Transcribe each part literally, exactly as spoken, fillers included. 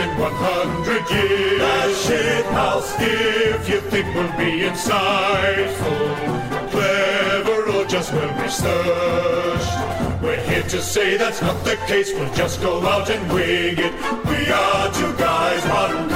in one hundred years. That shithouse, if you think we'll be insightful, clever, or just well researched, we're here to say that's not the case. We'll just go out and wing it. We are two guys, one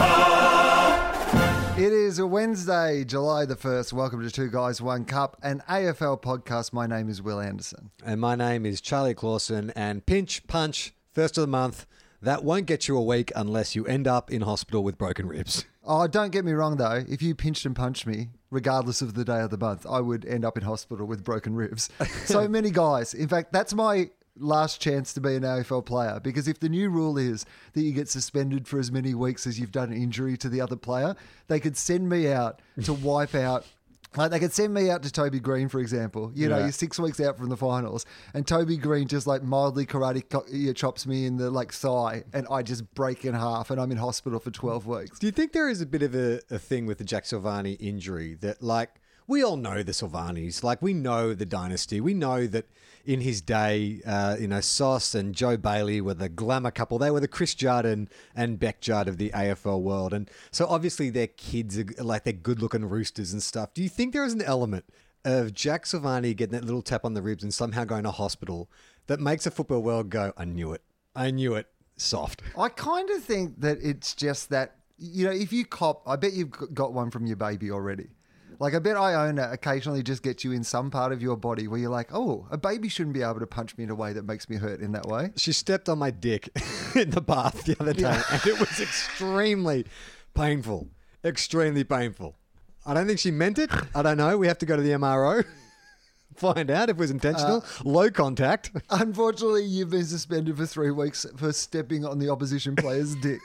cup. It is a Wednesday, July the first. Welcome to Two Guys, One Cup, an A F L podcast. My name is Will Anderson. And my name is Charlie Clausen. And pinch, punch, first of the month, that won't get you a week unless you end up in hospital with broken ribs. Oh, don't get me wrong, though. If you pinched and punched me, regardless of the day of the month, I would end up in hospital with broken ribs. So many guys. In fact, that's my last chance to be an A F L player, because if the new rule is that you get suspended for as many weeks as you've done an injury to the other player, they could send me out to wipe out. Like they could send me out to Toby Green, for example. You know, Yeah. you're six weeks out from the finals, and Toby Green just like mildly karate co- yeah, chops me in the like thigh, and I just break in half, and I'm in hospital for twelve weeks. Do you think there is a bit of a, a thing with the Jack Silvani injury that, like, we all know the Silvanis, like we know the dynasty. We know that in his day, uh, you know, Sauce and Joe Bailey were the glamour couple. They were the Chris Judd and, and Beck Judd of the A F L world. And so obviously their kids are like, they're good looking roosters and stuff. Do you think there is an element of Jack Silvani getting that little tap on the ribs and somehow going to hospital that makes the football world go, I knew it. I knew it. Soft. I kind of think that it's just that, you know, if you cop, I bet you've got one from your baby already. Like, I bet Iona occasionally just gets you in some part of your body where you're like, oh, a baby shouldn't be able to punch me in a way that makes me hurt in that way. She stepped on my dick in the bath the other day, Yeah. and it was extremely painful. Extremely painful. I don't think she meant it. I don't know. We have to go to the M R O. Find out if it was intentional. Low contact. Unfortunately, you've been suspended for three weeks for stepping on the opposition player's dick.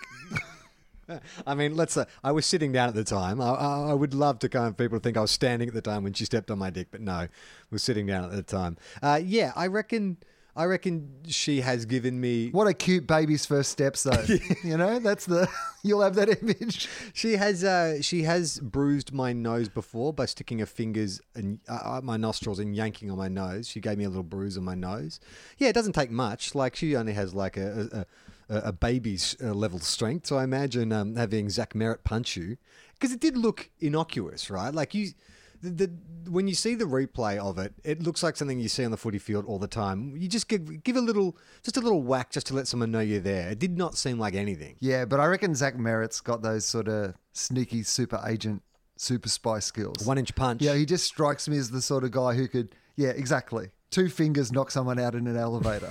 I mean, let's say I was sitting down at the time. I, I, I would love to kind of people to think I was standing at the time when she stepped on my dick, but no, I was sitting down at the time. Uh, yeah, I reckon. I reckon she has given me. What a cute baby's first steps, though. You know, that's the. You'll have that image. She has. Uh, she has bruised my nose before by sticking her fingers in uh, my nostrils and yanking on my nose. She gave me a little bruise on my nose. Yeah, it doesn't take much. Like she only has like a. a, a a baby's uh, level strength. So I imagine um, having Zach Merritt punch you, because it did look innocuous, right? Like you, the, the when you see the replay of it, it looks like something you see on the footy field all the time. You just give give a little, just a little whack, just to let someone know you're there. It did not seem like anything. Yeah, but I reckon Zach Merritt's got those sort of sneaky super agent, super spy skills. One inch punch. Yeah, he just strikes me as the sort of guy who could, yeah, exactly. Two fingers knock someone out in an elevator.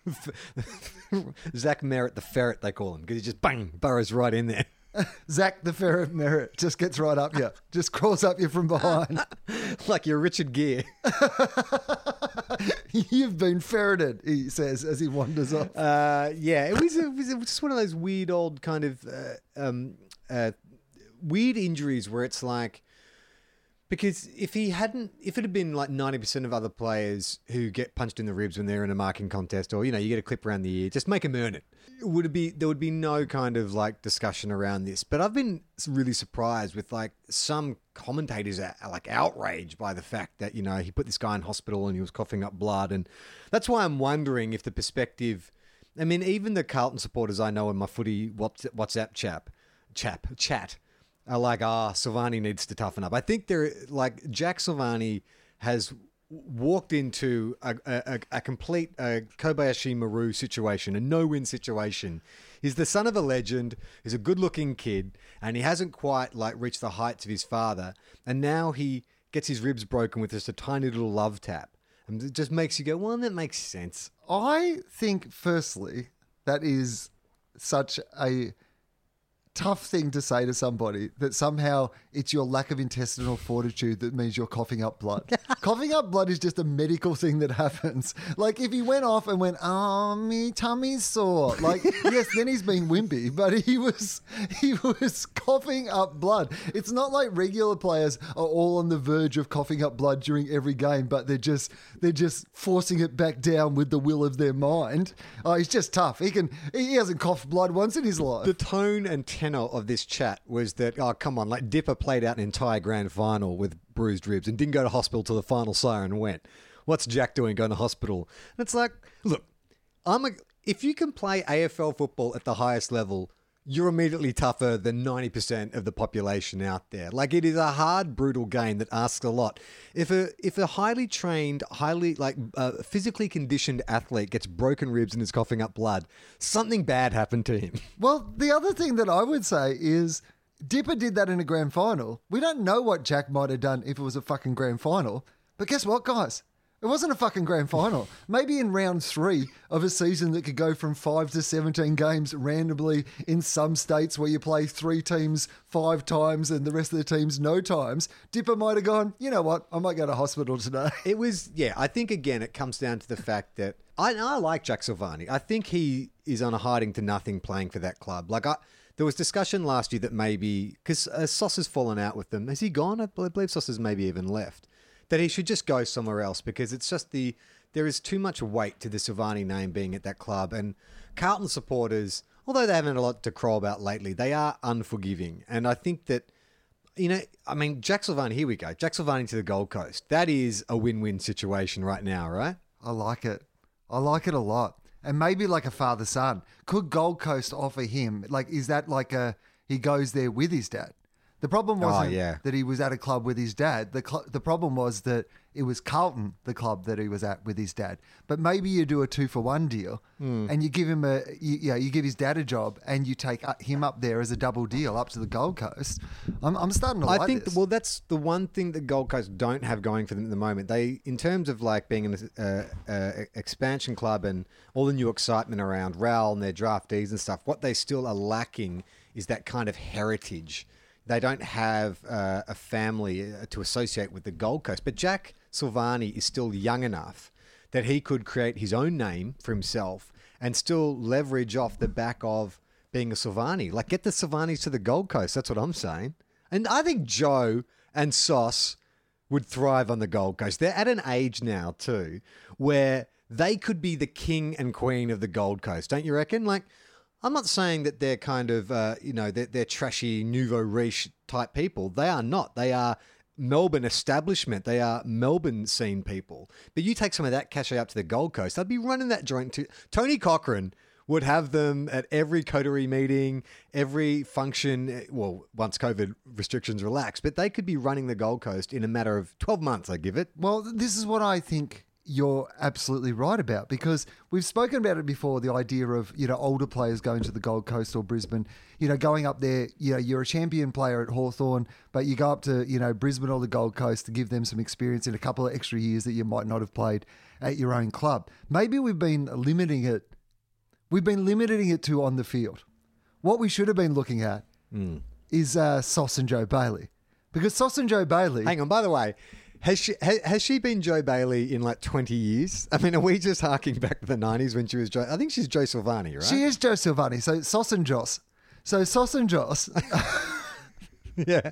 Zach Merritt, the ferret, they call him, because he just bang burrows right in there. Zach the Ferret Merritt just gets right up you, just crawls up you from behind. Like you're Richard Gere. You've been ferreted, he says as he wanders off. Uh, yeah, it was, it was it was just one of those weird old kind of uh, um, uh, weird injuries where it's like, because if he hadn't, if it had been like ninety percent of other players who get punched in the ribs when they're in a marking contest, or, you know, you get a clip around the ear, just make them earn it. Would it be, there would be no kind of like discussion around this. But I've been really surprised with like some commentators are like outraged by the fact that, you know, he put this guy in hospital and he was coughing up blood. And that's why I'm wondering if the perspective, I mean, even the Carlton supporters I know in my footy WhatsApp chap, chap, chat, are like, ah, Silvani needs to toughen up. I think they're like Jack Silvani has walked into a, a, a complete uh, Kobayashi Maru situation, a no-win situation. He's the son of a legend. He's a good-looking kid, and he hasn't quite like reached the heights of his father. And now he gets his ribs broken with just a tiny little love tap, and it just makes you go, well, that makes sense. I think, firstly, that is such a tough thing to say to somebody, that somehow it's your lack of intestinal fortitude that means you're coughing up blood. Coughing up blood is just a medical thing that happens. Like if he went off and went, oh, me tummy's sore. Like, yes, then he's being wimpy, but he was he was coughing up blood. It's not like regular players are all on the verge of coughing up blood during every game, but they're just they're just forcing it back down with the will of their mind. Oh, he's just tough. He can he hasn't coughed blood once in his life. The tone and tenor of this chat was that, oh, come on, like Dipper played out an entire grand final with bruised ribs and didn't go to hospital till the final siren went. What's Jack doing going to hospital? And it's like, look, I'm a, if you can play A F L football at the highest level, you're immediately tougher than ninety percent of the population out there. Like, it is a hard, brutal game that asks a lot. If a if a highly trained, highly like uh, physically conditioned athlete gets broken ribs and is coughing up blood, something bad happened to him. Well, the other thing that I would say is Dipper did that in a grand final. We don't know what Jack might have done if it was a fucking grand final. But guess what, guys? It wasn't a fucking grand final. Maybe in round three of a season that could go from five to seventeen games randomly in some states where you play three teams five times and the rest of the teams no times, Dipper might have gone, you know what, I might go to hospital today. It was, yeah, I think, again, it comes down to the fact that I, I like Jack Silvani. I think he is on a hiding to nothing playing for that club. Like, I, there was discussion last year that maybe, because uh, Sauce has fallen out with them. Has he gone? I believe Sauce has maybe even left. That he should just go somewhere else because it's just the there is too much weight to the Silvani name being at that club. And Carlton supporters, although they haven't had a lot to crow about lately, they are unforgiving. And I think that, you know, I mean, Jack Silvani, here we go. Jack Silvani to the Gold Coast. That is a win-win situation right now, right? I like it. I like it a lot. And maybe like a father-son. Could Gold Coast offer him, like, is that like a, he goes there with his dad? The problem wasn't oh, yeah. that he was at a club with his dad. The cl- the problem was that it was Carlton, the club that he was at with his dad. But maybe you do a two for one deal mm. and you give him a, you, you know, you give his dad a job and you take him up there as a double deal up to the Gold Coast. I'm, I'm starting to I like think, this. Well, that's the one thing that Gold Coast don't have going for them at the moment. They, in terms of like being an uh, uh, expansion club and all the new excitement around Raul and their draftees and stuff, what they still are lacking is that kind of heritage. They don't have uh, a family to associate with the Gold Coast. But Jack Silvani is still young enough that he could create his own name for himself and still leverage off the back of being a Silvani. Like, get the Silvanis to the Gold Coast. That's what I'm saying. And I think Joe and Sauce would thrive on the Gold Coast. They're at an age now, too, where they could be the king and queen of the Gold Coast. Don't you reckon? Like, I'm not saying that they're kind of, uh, you know, they're, they're trashy, nouveau riche type people. They are not. They are Melbourne establishment. They are Melbourne scene people. But you take some of that cachet up to the Gold Coast, I'd be running that joint too. Tony Cochrane would have them at every coterie meeting, every function, well, once COVID restrictions relax. But they could be running the Gold Coast in a matter of twelve months, I give it. Well, this is what I think you're absolutely right about, because we've spoken about it before, the idea of, you know, older players going to the Gold Coast or Brisbane, you know, going up there, you know, you're a champion player at Hawthorn, but you go up to, you know, Brisbane or the Gold Coast to give them some experience in a couple of extra years that you might not have played at your own club. Maybe we've been limiting it, we've been limiting it to on the field. What we should have been looking at mm. is uh, Sauce and Joe Bailey. Because Sauce and Joe Bailey... Hang on, by the way... Has she has, has she been Joe Bailey in like twenty years? I mean, are we just harking back to the nineties when she was Joe? I think she's Joe Silvani, right? She is Joe Silvani. So Sauce and Joss. So Sauce and Joss. Yeah.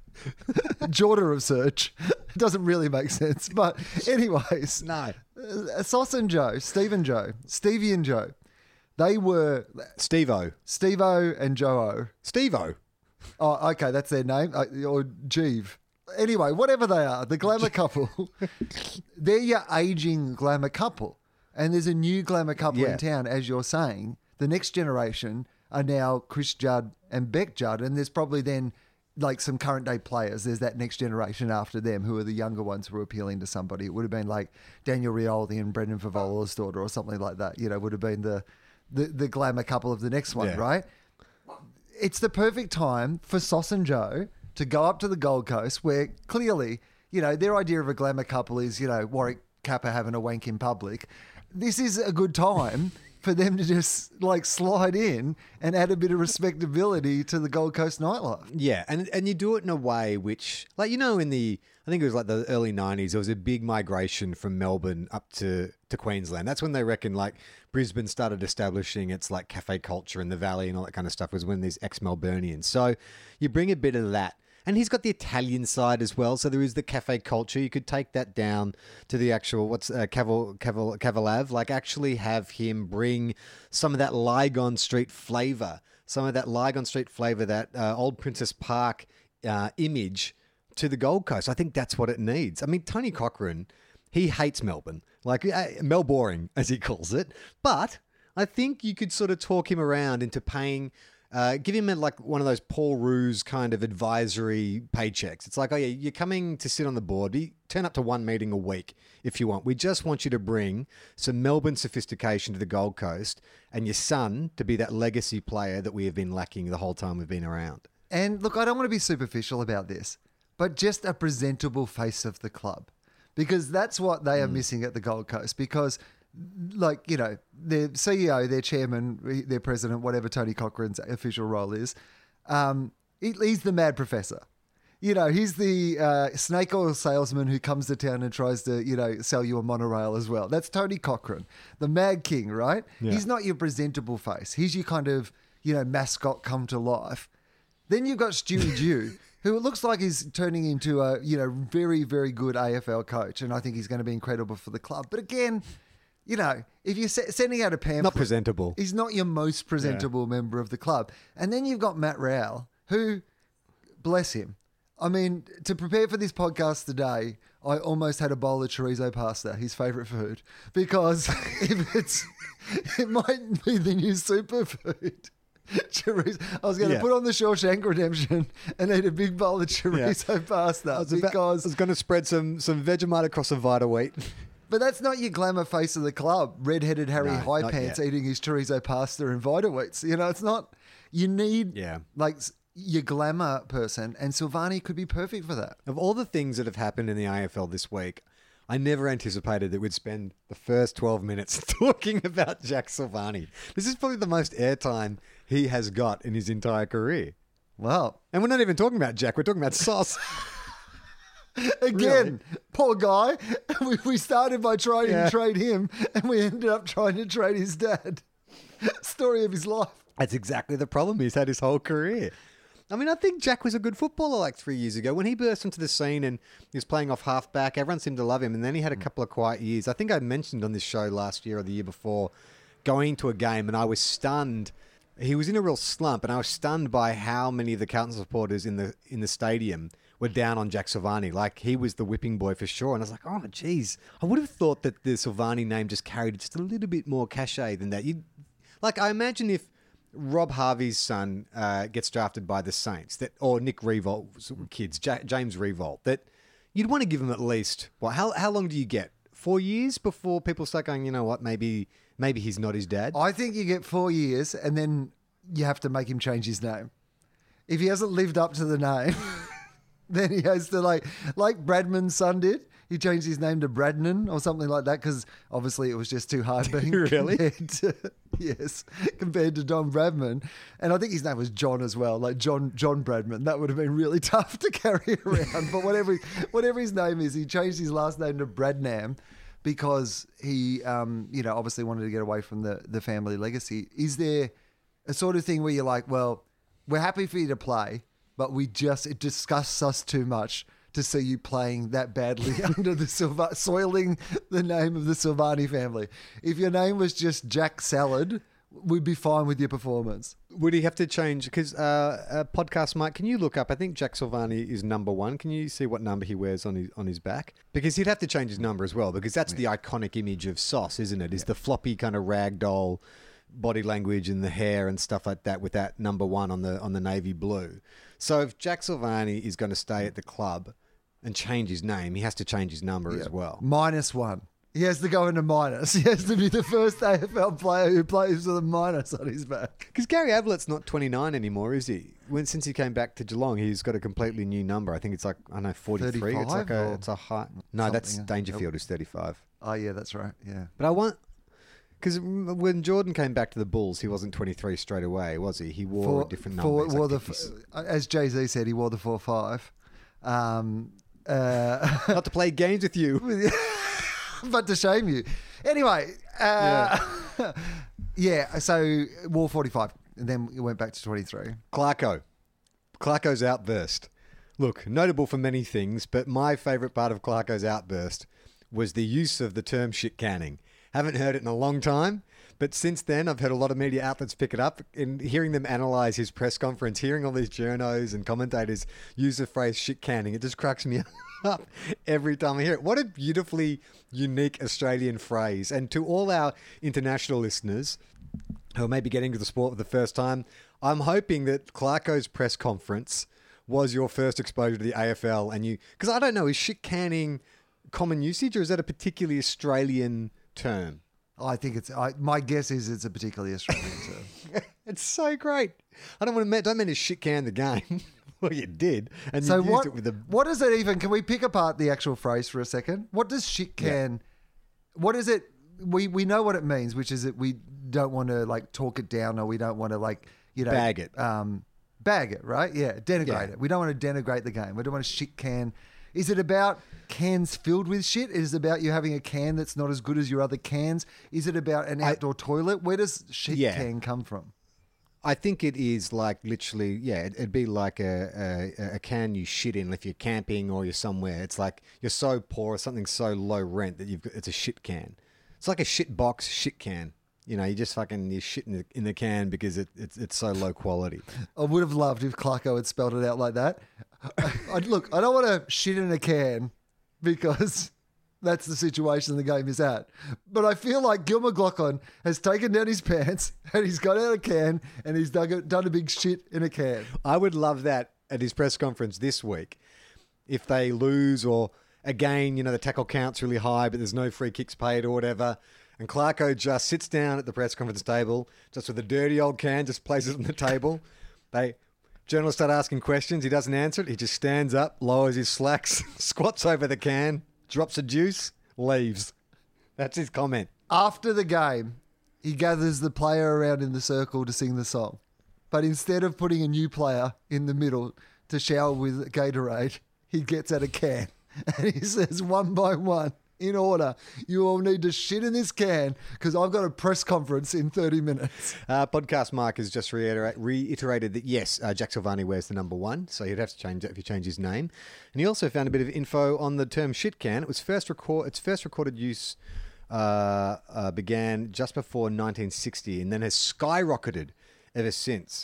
Jordan of search. It doesn't really make sense. But anyways. No. Uh, Sauce and Joe, Steve and Joe, Stevie and Joe. They were... Steve-O. Steve-O and Joe-O. Steve-O. Oh, okay. That's their name. Uh, or Jeeve. Anyway, whatever they are, the glamour couple, they're your aging glamour couple. And there's a new glamour couple yeah. in town, as you're saying. The next generation are now Chris Judd and Beck Judd. And there's probably then like some current day players. There's that next generation after them who are the younger ones who are appealing to somebody. It would have been like Daniel Rioli and Brendan Favola's daughter or something like that. You know, would have been the, the, the glamour couple of the next one, yeah. right? It's the perfect time for Sauce and Joe to go up to the Gold Coast where clearly, you know, their idea of a glamour couple is, you know, Warwick Capper having a wank in public. This is a good time for them to just like slide in and add a bit of respectability to the Gold Coast nightlife. Yeah, and and you do it in a way which, like, you know, in the, I think it was like the early nineties, there was a big migration from Melbourne up to, to Queensland. That's when they reckon like Brisbane started establishing its like cafe culture in the valley and all that kind of stuff, was when these ex-Melburnians. So you bring a bit of that. And he's got the Italian side as well, so there is the cafe culture. You could take that down to the actual, what's uh, Caval, Caval, Cavalav, like actually have him bring some of that Lygon Street flavour, some of that Lygon Street flavour, that uh, old Princess Park uh, image to the Gold Coast. I think that's what it needs. I mean, Tony Cochrane, he hates Melbourne, like uh, Melboring, as he calls it. But I think you could sort of talk him around into paying Uh, give him a, like one of those Paul Roos kind of advisory paychecks. It's like, oh yeah, you're coming to sit on the board. Be, turn up to one meeting a week if you want. We just want you to bring some Melbourne sophistication to the Gold Coast and your son to be that legacy player that we have been lacking the whole time we've been around. And look, I don't want to be superficial about this, but just a presentable face of the club, because that's what they are mm. missing at the Gold Coast. Because, like, you know, their C E O, their chairman, their president, whatever Tony Cochrane's official role is, um, he, he's the mad professor. You know, he's the uh, snake oil salesman who comes to town and tries to, you know, sell you a monorail as well. That's Tony Cochrane, the mad king, right? Yeah. He's not your presentable face. He's your kind of, you know, mascot come to life. Then you've got Stewie Dew, who it looks like he's turning into a, you know, very, very good A F L coach. And I think he's going to be incredible for the club. But again, you know, if you're se- sending out a pamphlet... Not presentable. He's not your most presentable yeah. member of the club. And then you've got Matt Rowell, who, bless him, I mean, to prepare for this podcast today, I almost had a bowl of chorizo pasta, his favourite food, because if it's, it might be the new superfood. Chorizo. I was going to yeah. put on the Shawshank Redemption and eat a big bowl of chorizo yeah. pasta I was because about, I was going to spread some some Vegemite across a Vita Wheat. But that's not your glamour face of the club. Red-headed Harry No, High not Pants yet. eating his chorizo pasta and Vita Wheats. You know, it's not. You need Yeah. like your glamour person, and Silvani could be perfect for that. Of all the things that have happened in the A F L this week, I never anticipated that we'd spend the first twelve minutes talking about Jack Silvani. This is probably the most airtime he has got in his entire career. Wow. And we're not even talking about Jack, we're talking about Sauce. Again, Really? poor guy. We, we started by trying Yeah. to trade him, and we ended up trying to trade his dad. Story of his life. That's exactly the problem he's had his whole career. I mean, I think Jack was a good footballer like three years ago. When he burst into the scene and he was playing off halfback, everyone seemed to love him. And then he had a couple of quiet years. I think I mentioned on this show last year or the year before, going to a game and I was stunned. He was in a real slump, and I was stunned by how many of the Carlton supporters in the in the stadium were down on Jack Silvani. Like, he was the whipping boy for sure. And I was like, oh, geez. I would have thought that the Silvani name just carried just a little bit more cachet than that. You'd, like, I imagine if Rob Harvey's son uh, gets drafted by the Saints, that or Nick Revolt's kids, J- James Revolt, that you'd want to give him at least, what, how how long do you get? Four years before people start going, you know what, maybe maybe he's not his dad? I think you get four years, and then you have to make him change his name. If he hasn't lived up to the name, then he has to, like, like Bradman's son did. He changed his name to Bradnan or something like that because obviously it was just too hard being Really? compared to, yes, compared to Don Bradman. And I think his name was John as well, like John John Bradman. That would have been really tough to carry around. But whatever whatever his name is, he changed his last name to Bradnam because he, um, you know, obviously wanted to get away from the, the family legacy. Is there a sort of thing where you're like, well, we're happy for you to play, but we just, it disgusts us too much to see you playing that badly under the Silva, soiling the name of the Silvani family. If your name was just Jack Salad, we'd be fine with your performance. Would he have to change? Because uh, uh, podcast Mike, can you look up? I think Jack Silvani is number one. Can you see what number he wears on his on his back? Because he'd have to change his number as well. Because that's yeah. the iconic image of Sauce, isn't it? Is yeah. the floppy kind of ragdoll body language and the hair and stuff like that with that number one on the on the navy blue. So if Jack Silvani is going to stay at the club and change his name, he has to change his number yeah. as well. Minus one. He has to go into minus. He has to be the first A F L player who plays with a minus on his back. Because Gary Ablett's not twenty-nine anymore, is he? When since he came back to Geelong, he's got a completely new number. I think it's like, I don't know, forty-three. It's like a, it's a high. No, that's Dangerfield is thirty-five. Oh, yeah, that's right. Yeah. But I want... Because when Jordan came back to the Bulls, he wasn't twenty-three straight away, was he? He wore four, a different four, number. Wore like the, as Jay-Z said, he wore the four five. Um, uh, Not to play games with you. But to shame you. Anyway, uh, yeah. yeah, so wore forty-five, and then it went back to twenty-three. Clarko. Clarko's outburst. Look, notable for many things, but my favourite part of Clarko's outburst was the use of the term shit canning. Haven't heard it in a long time, but since then I've heard a lot of media outlets pick it up. And hearing them analyse his press conference, hearing all these journos and commentators use the phrase shit canning, it just cracks me up every time I hear it. What a beautifully unique Australian phrase. And to all our international listeners, who are maybe getting into the sport for the first time, I'm hoping that Clarko's press conference was your first exposure to the A F L, and you, because I don't know, is shit canning common usage, or is that a particularly Australian term? I think it's. I, my guess is it's a particularly Australian term. It's so great. I don't want to. Don't mean to shit can the game. Well, you did, and So you used what? it with the. What is it even? Can we pick apart the actual phrase for a second? What does shit can? What is it? We we know what it means, which is that we don't want to like talk it down, or we don't want to like you know Bag it. Um, bag it, right? Yeah, denigrate Yeah. it. We don't want to denigrate the game. We don't want to shit can. Is it about cans filled with shit? Is it about you having a can that's not as good as your other cans? Is it about an outdoor toilet? Where does shit Yeah. can come from? I think it is like literally, yeah, it- it'd be like a, a, a can you shit in if you're camping or you're somewhere. It's like you're so poor or something so low rent that you've got, it's a shit can. It's like a shit box shit can. You know, you just fucking you shit in the, in the can because it, it's it's so low quality. I would have loved if Clarko had spelled it out like that. I, I'd, look, I don't want to shit in a can because that's the situation the game is at. But I feel like Gil McLaughlin has taken down his pants and he's got out a can and he's dug a, done a big shit in a can. I would love that at his press conference this week. If they lose or again, you know, the tackle count's really high, but there's no free kicks paid or whatever. And Clarko just sits down at the press conference table, just with a dirty old can, just places it on the table. They journalists start asking questions. He doesn't answer it. He just stands up, lowers his slacks, squats over the can, drops a juice, leaves. That's his comment. After the game, he gathers the player around in the circle to sing the song. But instead of putting a new player in the middle to shower with Gatorade, he gets out a can and he says one by one, in order, you all need to shit in this can because I've got a press conference in thirty minutes. Uh, Podcast Mark has just reiterate, reiterated that, yes, uh, Jack Silvani wears the number one, so he'd have to change it if he changed his name. And he also found a bit of info on the term shit can. It was first record, its first recorded use uh, uh, began just before nineteen sixty and then has skyrocketed ever since.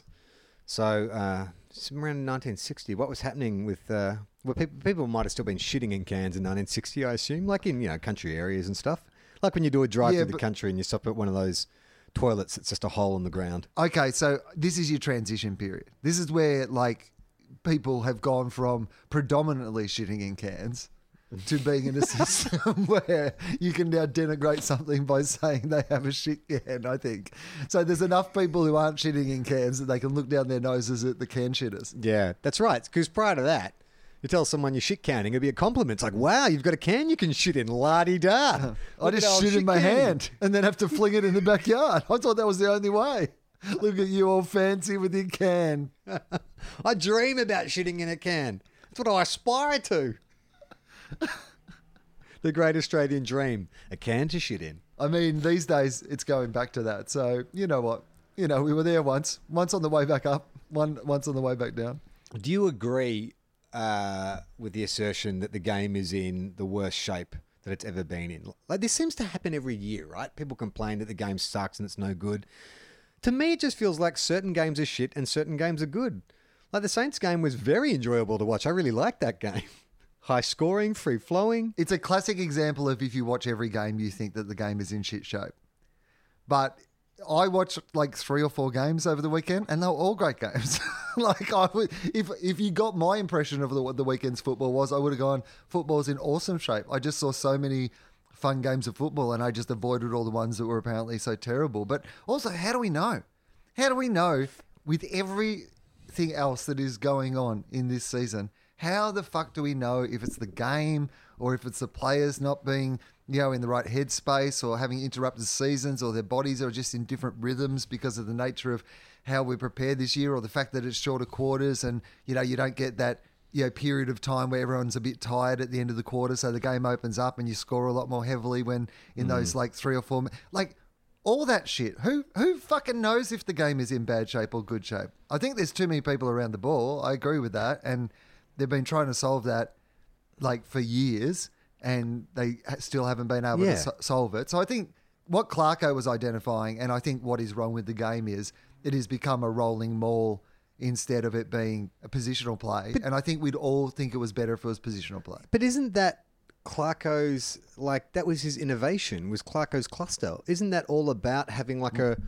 So, uh, around nineteen sixty, what was happening with... Uh, well, people, people might have still been shitting in cans in nineteen sixty, I assume, like in, you know, country areas and stuff. Like when you do a drive Yeah, through the but- country and you stop at one of those toilets that's just a hole in the ground. Okay, so this is your transition period. This is where, like, people have gone from predominantly shitting in cans to being in a system where you can now denigrate something by saying they have a shit can, I think. So there's enough people who aren't shitting in cans that they can look down their noses at the can shitters. Yeah, that's right. Because prior to that, you tell someone you're shit canning, it'd be a compliment. It's like, wow, you've got a can you can shit in. La-di-da. I just shit in my hand and then have to fling it in the backyard. I thought that was the only way. Look at you all fancy with your can. I dream about shitting in a can. That's what I aspire to. The great Australian dream. A can to shit in. I mean, these days it's going back to that. So you know what? You know, we were there once. Once on the way back up, one once on the way back down. Do you agree uh, with the assertion that the game is in the worst shape that it's ever been in? Like, this seems to happen every year, right? People complain that the game sucks and it's no good. To me, it just feels like certain games are shit and certain games are good. Like the Saints game was very enjoyable to watch. I really liked that game. High scoring, free flowing. It's a classic example of if you watch every game, you think that the game is in shit shape. But I watched like three or four games over the weekend, and they were all great games. like I would, if if you got my impression of the, what the weekend's football was, I would have gone, football's in awesome shape. I just saw so many fun games of football, and I just avoided all the ones that were apparently so terrible. But also, how do we know? How do we know with everything else that is going on in this season? How the fuck do we know if it's the game or if it's the players not being, you know, in the right headspace or having interrupted seasons or their bodies are just in different rhythms because of the nature of how we're prepared this year or the fact that it's shorter quarters and, you know, you don't get that, you know, period of time where everyone's a bit tired at the end of the quarter. So the game opens up and you score a lot more heavily when in mm. those like three or four, like all that shit. Who, who fucking knows if the game is in bad shape or good shape? I think there's too many people around the ball. I agree with that. And they've been trying to solve that like for years and they ha- still haven't been able Yeah. to so- solve it. So I think what Clarko was identifying, and I think what is wrong with the game is it has become a rolling maul instead of it being a positional play. But- and I think we'd all think it was better if it was positional play. But isn't that Clarko's, like, that was his innovation, was Clarko's cluster? Isn't that all about having like a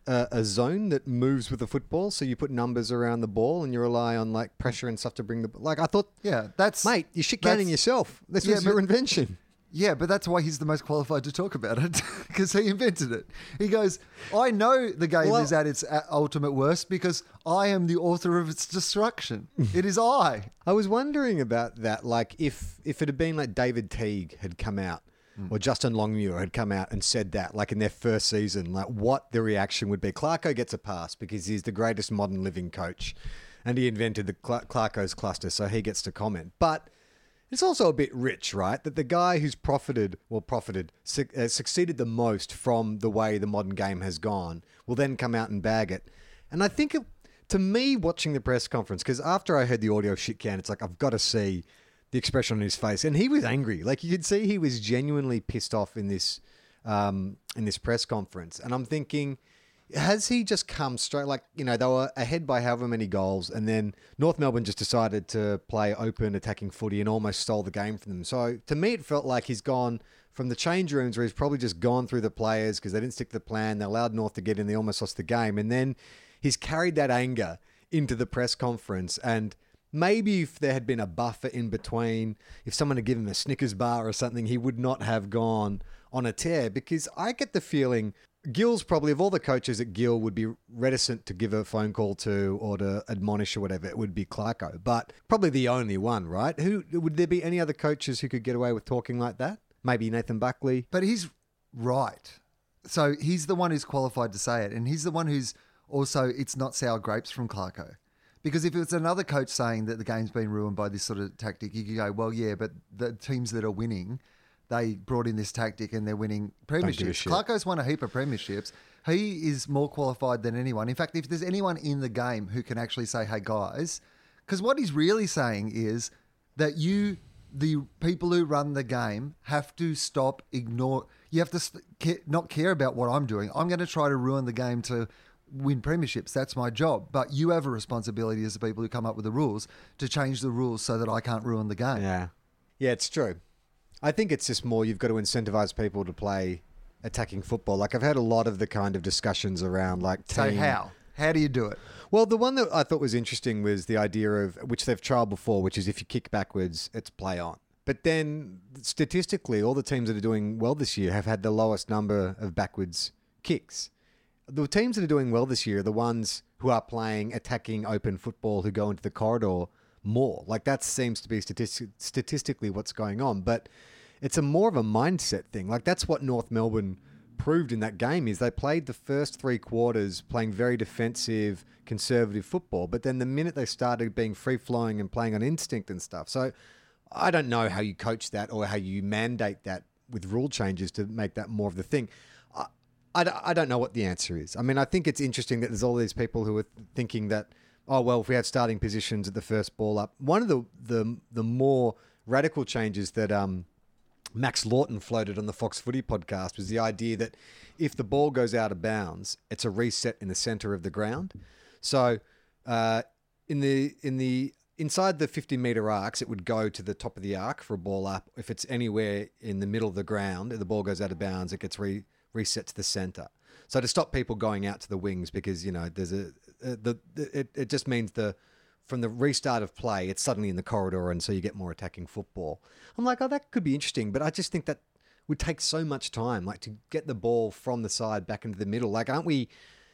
a, a zone that moves with the football, so you put numbers around the ball and you rely on like pressure and stuff to bring the like. I thought, Yeah, that's mate, you're shit canning that's- yourself. This Yeah, was your but- invention. Yeah, but that's why he's the most qualified to talk about it, because he invented it. He goes, I know the game Well- is at its a- ultimate worst because I am the author of its destruction. It is I. I was wondering about that, like if if it had been like David Teague had come out or Justin Longmuir had come out and said that, like in their first season, like what the reaction would be. Clarko gets a pass because he's the greatest modern living coach, and he invented the Cl- Clarko's cluster, so he gets to comment. But it's also a bit rich, right? That the guy who's profited, well, profited, su- uh, succeeded the most from the way the modern game has gone will then come out and bag it. And I think, it, to me, watching the press conference, because after I heard the audio shit can, it's like, I've got to see the expression on his face. And he was angry. Like, you could see he was genuinely pissed off in this, um, in this press conference. And I'm thinking, has he just come straight, like, you know, they were ahead by however many goals, and then North Melbourne just decided to play open attacking footy and almost stole the game from them. So to me, it felt like he's gone from the change rooms where he's probably just gone through the players because they didn't stick to the plan. They allowed North to get in. They almost lost the game. And then he's carried that anger into the press conference. And maybe if there had been a buffer in between, if someone had given him a Snickers bar or something, he would not have gone on a tear, because I get the feeling Gill's probably, of all the coaches at Gill, would be reticent to give a phone call to or to admonish or whatever. It would be Clarko, but probably the only one, right? Who would there be any other coaches who could get away with talking like that? Maybe Nathan Buckley. But he's right. So he's the one who's qualified to say it. And he's the one who's also, it's not sour grapes from Clarko. Because if it's another coach saying that the game's been ruined by this sort of tactic, you could go, well, yeah, but the teams that are winning, they brought in this tactic and they're winning give a premierships. shit. Clarko's won a heap of premierships. He is more qualified than anyone. In fact, if there's anyone in the game who can actually say, hey, guys, because what he's really saying is that you, the people who run the game, have to stop, ignore, you have to st- ca- not care about what I'm doing. I'm going to try to ruin the game to win premierships. That's my job. But you have a responsibility as the people who come up with the rules to change the rules so that I can't ruin the game. Yeah. Yeah, it's true. I think it's just more you've got to incentivize people to play attacking football. Like I've heard a lot of the kind of discussions around like So team- how? How do you do it? Well, the one that I thought was interesting was the idea of, which they've tried before, which is if you kick backwards, it's play on. But then statistically, all the teams that are doing well this year have had the lowest number of backwards kicks. The teams that are doing well this year are the ones who are playing attacking open football, who go into the corridor more. Like that seems to be statistic- statistically what's going on. But it's a more of a mindset thing. Like that's what North Melbourne proved in that game is they played the first three quarters playing very defensive, conservative football. But then the minute they started being free-flowing and playing on instinct and stuff. So I don't know how you coach that or how you mandate that with rule changes to make that more of the thing. I, I, I don't know what the answer is. I mean, I think it's interesting that there's all these people who are thinking that, oh, well, if we have starting positions at the first ball up. One of the the, the more radical changes that um, Max Lawton floated on the Fox Footy podcast was the idea that if the ball goes out of bounds, it's a reset in the center of the ground. So uh, in the in the inside the fifty meter arcs, it would go to the top of the arc for a ball up. If it's anywhere in the middle of the ground, if the ball goes out of bounds, it gets re, reset to the center. So to stop people going out to the wings, because you know there's a, a the it it just means the from the restart of play, it's suddenly in the corridor, and so you get more attacking football. I'm like, oh, that could be interesting, but I just think that would take so much time, like to get the ball from the side back into the middle. Like, aren't we?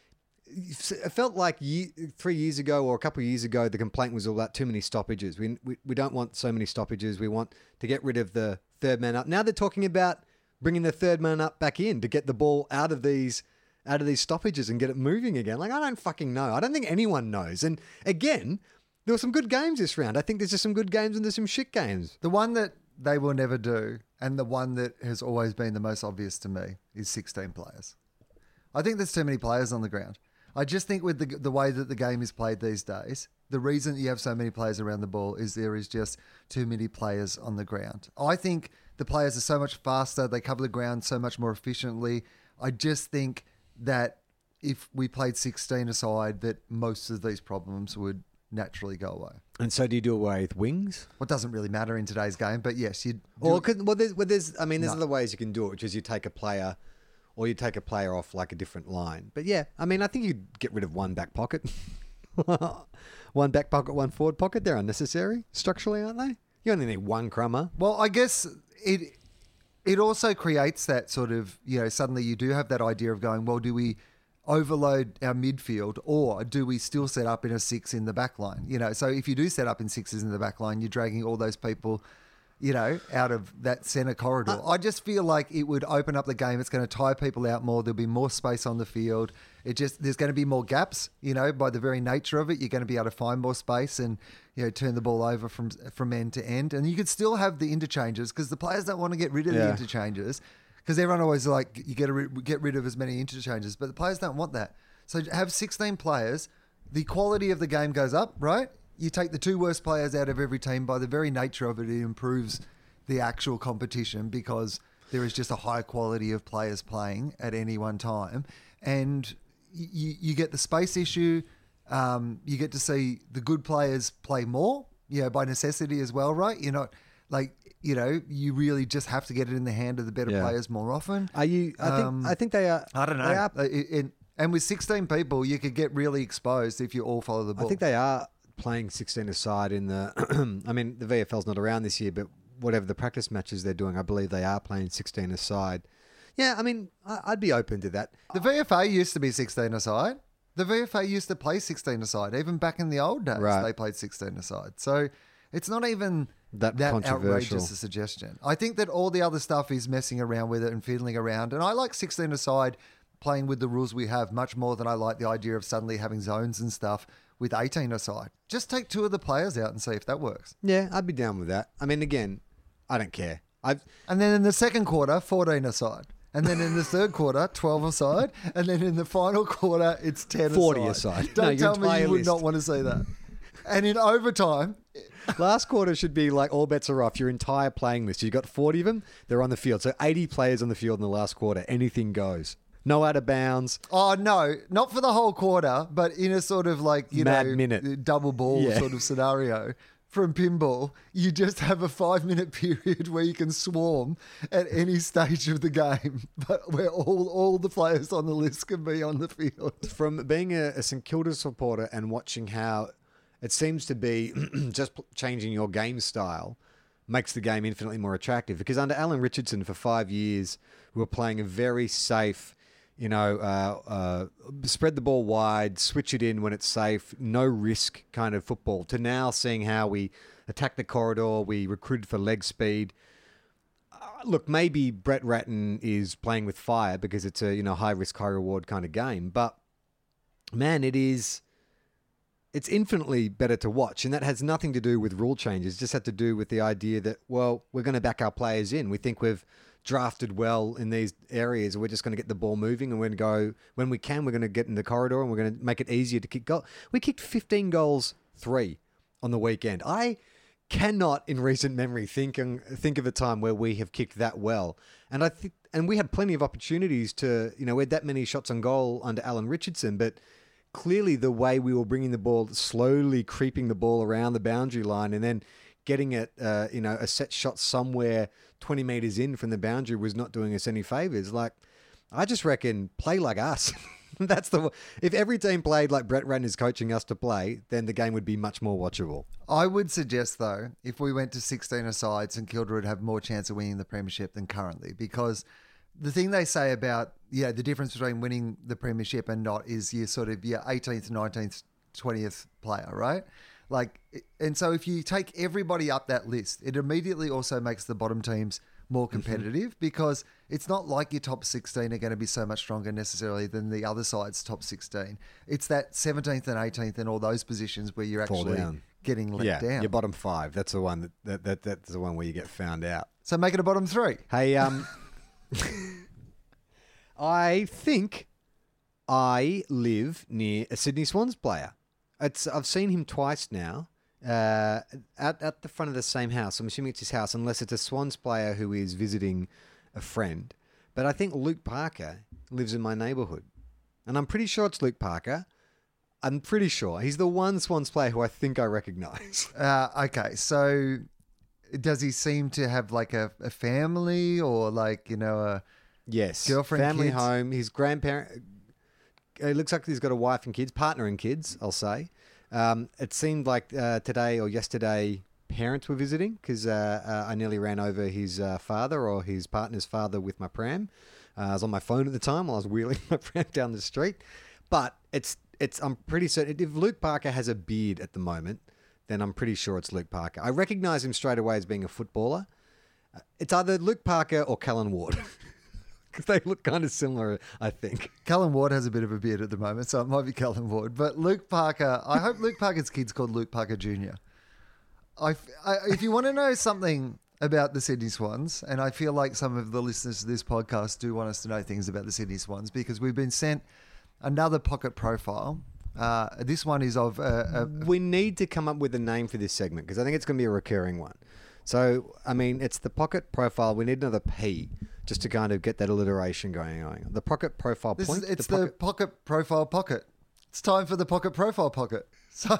It felt like ye- three years ago or a couple of years ago, the complaint was all about too many stoppages. We, we we don't want so many stoppages. We want to get rid of the third man up. Now they're talking about bringing the third man up back in to get the ball out of these out of these stoppages and get it moving again. Like, I don't fucking know. I don't think anyone knows. And again, there were some good games this round. I think there's just some good games and there's some shit games. The one that they will never do, and the one that has always been the most obvious to me, is sixteen players. I think there's too many players on the ground. I just think with the the way that the game is played these days, the reason you have so many players around the ball is there is just too many players on the ground. I think the players are so much faster. They cover the ground so much more efficiently. I just think that if we played sixteen aside, that most of these problems would naturally go away. And so do you do away with wings? Well, it doesn't really matter in today's game, but yes, you. Or could, well, there's, well, there's, I mean, there's No. other ways you can do it, which is you take a player or you take a player off like a different line. But yeah, I mean, I think you'd get rid of one back pocket. One back pocket, one forward pocket. They're unnecessary structurally, aren't they? You only need one crummer. Well, I guess it it also creates that sort of, you know, suddenly you do have that idea of going, well, do we overload our midfield or do we still set up in a six in the back line? You know, so if you do set up in sixes in the back line, you're dragging all those people, you know, out of that centre corridor. Uh, I just feel like it would open up the game. It's going to tire people out more. There'll be more space on the field. It just, there's going to be more gaps, you know, by the very nature of it. You're going to be able to find more space and, you know, turn the ball over from from end to end. And you could still have the interchanges because the players don't want to get rid of Yeah. the interchanges because everyone always like, you get, a, get rid of as many interchanges, but the players don't want that. So have sixteen players, the quality of the game goes up, right? You take the two worst players out of every team. By the very nature of it, it improves the actual competition because there is just a high quality of players playing at any one time. And you, you get the space issue. Um, you get to see the good players play more, you know, by necessity as well, right? You're not like, you know, you really just have to get it in the hand of the better Yeah. players more often. Are you? I think. Um, I think they are. I don't know. They are, Uh, it- it- and with sixteen people, you could get really exposed if you all follow the ball. I think they are playing sixteen aside in the. I mean, the V F L's not around this year, but whatever the practice matches they're doing, I believe they are playing sixteen aside. Yeah, I mean, I- I'd be open to that. The V F A used to be sixteen aside. The V F A used to play sixteen aside. Even back in the old days, Right. they played sixteen aside. So it's not even That that, controversial. outrageous a suggestion. I think that all the other stuff is messing around with it and fiddling around. And I like sixteen aside playing with the rules we have much more than I like the idea of suddenly having zones and stuff with eighteen aside. Just take two of the players out and see if that works. Yeah, I'd be down with that. I mean, again, I don't care. I've And then in the second quarter, fourteen aside. And then in the third quarter, twelve aside. And then in the final quarter, it's ten forty aside. aside. Don't No, your tell me entire you would list. not want to see that. And in overtime, Last quarter should be like all bets are off. Your entire playing list. You've got forty of them. They're on the field. So eighty players on the field in the last quarter. Anything goes. No out of bounds. oh no, not for the whole quarter, but in a sort of like, you Mad know, minute. double ball Yeah. sort of scenario. From pinball, you just have a five minute period where you can swarm at any stage of the game, but where all, all the players on the list can be on the field. From being a, a St Kilda supporter and watching how it seems to be just p- changing your game style makes the game infinitely more attractive. Because under Alan Richardson for five years, we were playing a very safe, you know, uh, uh, spread the ball wide, switch it in when it's safe, no risk kind of football, to now seeing how we attack the corridor, we recruited for leg speed. Uh, look, maybe Brett Ratton is playing with fire because it's a, you know, high risk, high reward kind of game. But man, it is, it's infinitely better to watch. And that has nothing to do with rule changes. It just had to do with the idea that, well, we're going to back our players in. We think we've drafted well in these areas. We're just going to get the ball moving, and we're going to go, when we can, we're going to get in the corridor and we're going to make it easier to kick goal. We kicked fifteen goals, three on the weekend. I cannot in recent memory think, think of a time where we have kicked that well. And I think, and we had plenty of opportunities to, you know, we had that many shots on goal under Alan Richardson, but clearly the way we were bringing the ball, slowly creeping the ball around the boundary line and then getting it, uh, you know, a set shot somewhere twenty metres in from the boundary was not doing us any favours. Like, I just reckon play like us. That's the if every team played like Brett Ratton is coaching us to play, then the game would be much more watchable. I would suggest, though, if we went to sixteen aside, St Kilda would have more chance of winning the premiership than currently, because the thing they say about, yeah, the difference between winning the premiership and not is your sort of your eighteenth, nineteenth, twentieth player, right? Like, and so if you take everybody up that list, it immediately also makes the bottom teams more competitive, because it's not like your top sixteen are going to be so much stronger necessarily than the other side's top sixteen. It's that seventeenth and eighteenth and all those positions where you're Fall actually down. getting let yeah, down. your bottom five. That's the one that, that, that that's the one where you get found out. So make it a bottom three. Hey, um, I think I live near a Sydney Swans player. It's I've seen him twice now. Uh, at at the front of the same house. I'm assuming it's his house, unless it's a Swans player who is visiting a friend. But I think Luke Parker lives in my neighbourhood, and I'm pretty sure it's Luke Parker. I'm pretty sure he's the one Swans player who I think I recognise. Uh, okay, so does he seem to have like a, a family or like, you know, a Yes. Girlfriend, family kids. home. His grandparent. It looks like he's got a wife and kids, partner and kids. I'll say. Um, it seemed like uh, today or yesterday, parents were visiting because uh, uh, I nearly ran over his uh, father or his partner's father with my pram. Uh, I was on my phone at the time while I was wheeling my pram down the street. But it's it's. I'm pretty certain if Luke Parker has a beard at the moment, then I'm pretty sure it's Luke Parker. I recognise him straight away as being a footballer. Uh, It's either Luke Parker or Callan Ward. Because they look kind of similar, I think. Callan Ward has a bit of a beard at the moment, so it might be Callan Ward. But Luke Parker, I hope Luke Parker's kid's called Luke Parker Junior I, I, if you want to know something about the Sydney Swans, and I feel like some of the listeners to this podcast do want us to know things about the Sydney Swans because we've been sent another pocket profile. Uh, this one is of... Uh, a, We need to come up with a name for this segment because I think it's going to be a recurring one. So, I mean, it's the pocket profile. We need another P just to kind of get that alliteration going on. The pocket profile this point. is, it's the the pocket, pocket profile pocket. It's time for the pocket profile pocket. So...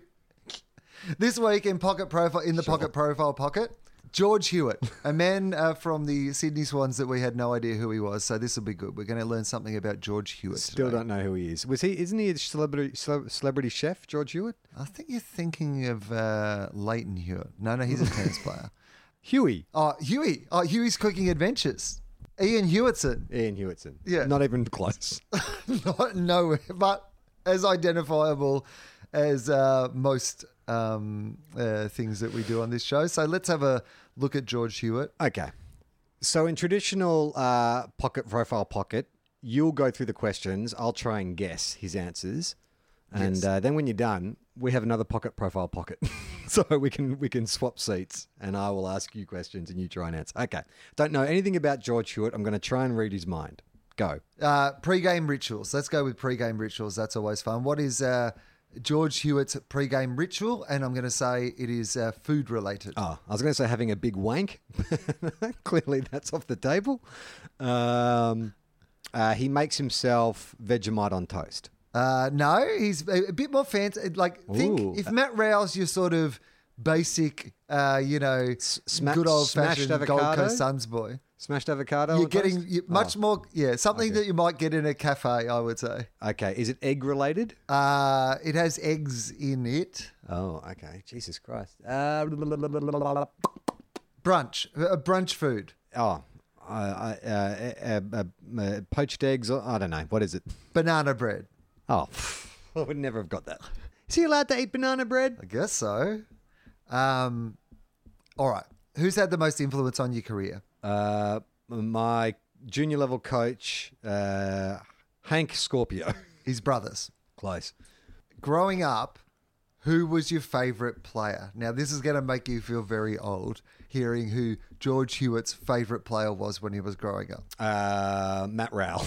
This week in pocket profile in the Sure. pocket profile pocket, George Hewitt, a man uh, from the Sydney Swans that we had no idea who he was. So this will be good. We're going to learn something about George Hewitt. Still today. don't know who he is. Was he? Isn't he a celebrity cele- celebrity chef, George Hewitt? I think you're thinking of uh, Leighton Hewitt. No, no, he's a tennis player. Huey. Oh, Huey. Oh, Huey's Cooking Adventures. Ian Hewitson. Ian Hewitson. Yeah. Not even close. Not nowhere, but as identifiable as uh, most um, uh, things that we do on this show. So let's have a look at George Hewitt. Okay. So in traditional uh, pocket profile pocket, you'll go through the questions. I'll try and guess his answers. And Yes. uh, then when you're done, we have another pocket profile pocket. So we can we can swap seats and I will ask you questions and you try and answer. Okay. Don't know anything about George Hewitt. I'm going to try and read his mind. Go. Uh, pre-game rituals. Let's go with pre-game rituals. That's always fun. What is uh, George Hewitt's pre-game ritual? And I'm going to say it is uh, food related. Oh, I was going to say having a big wank. Clearly that's off the table. Um, uh, he makes himself Vegemite on toast. Uh, no, he's a, a bit more fancy. Like, think Ooh. if Matt Rouse, your sort of basic, uh, you know, sma- good old smashed fashioned Gold avocado? Coast Suns boy. Smashed avocado You're on getting toast? you, much Oh, more, yeah, something Okay. that you might get in a cafe, I would say. Okay. Is it egg related? Uh, it has eggs in it. Oh, okay. Jesus Christ. Uh, Brunch, uh, brunch food. oh, I, I, uh, uh, uh, uh, poached eggs. Or, I don't know. What is it? Banana bread. Oh, I would never have got that. Is he allowed to eat banana bread? I guess so. Um, all right. Who's had the most influence on your career? Uh, my junior level coach, uh, Hank Scorpio. His brothers. Close. Growing up, who was your favourite player? Now, this is going to make you feel very old, hearing who George Hewitt's favourite player was when he was growing up. Uh, Matt Rowell.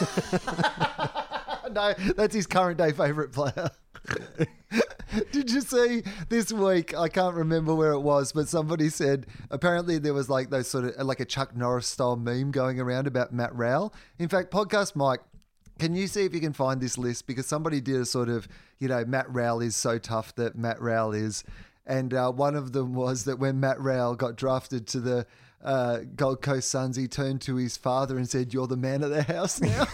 No, that's his current day favourite player. Did you see this week? I can't remember where it was, but somebody said apparently there was like those sort of like a Chuck Norris style meme going around about Matt Rowell. In fact, Podcast Mike, can you see if you can find this list? Because somebody did a sort of, you know, Matt Rowell is so tough that Matt Rowell is. And uh, one of them was that when Matt Rowell got drafted to the uh, Gold Coast Suns, he turned to his father and said, "You're the man of the house now."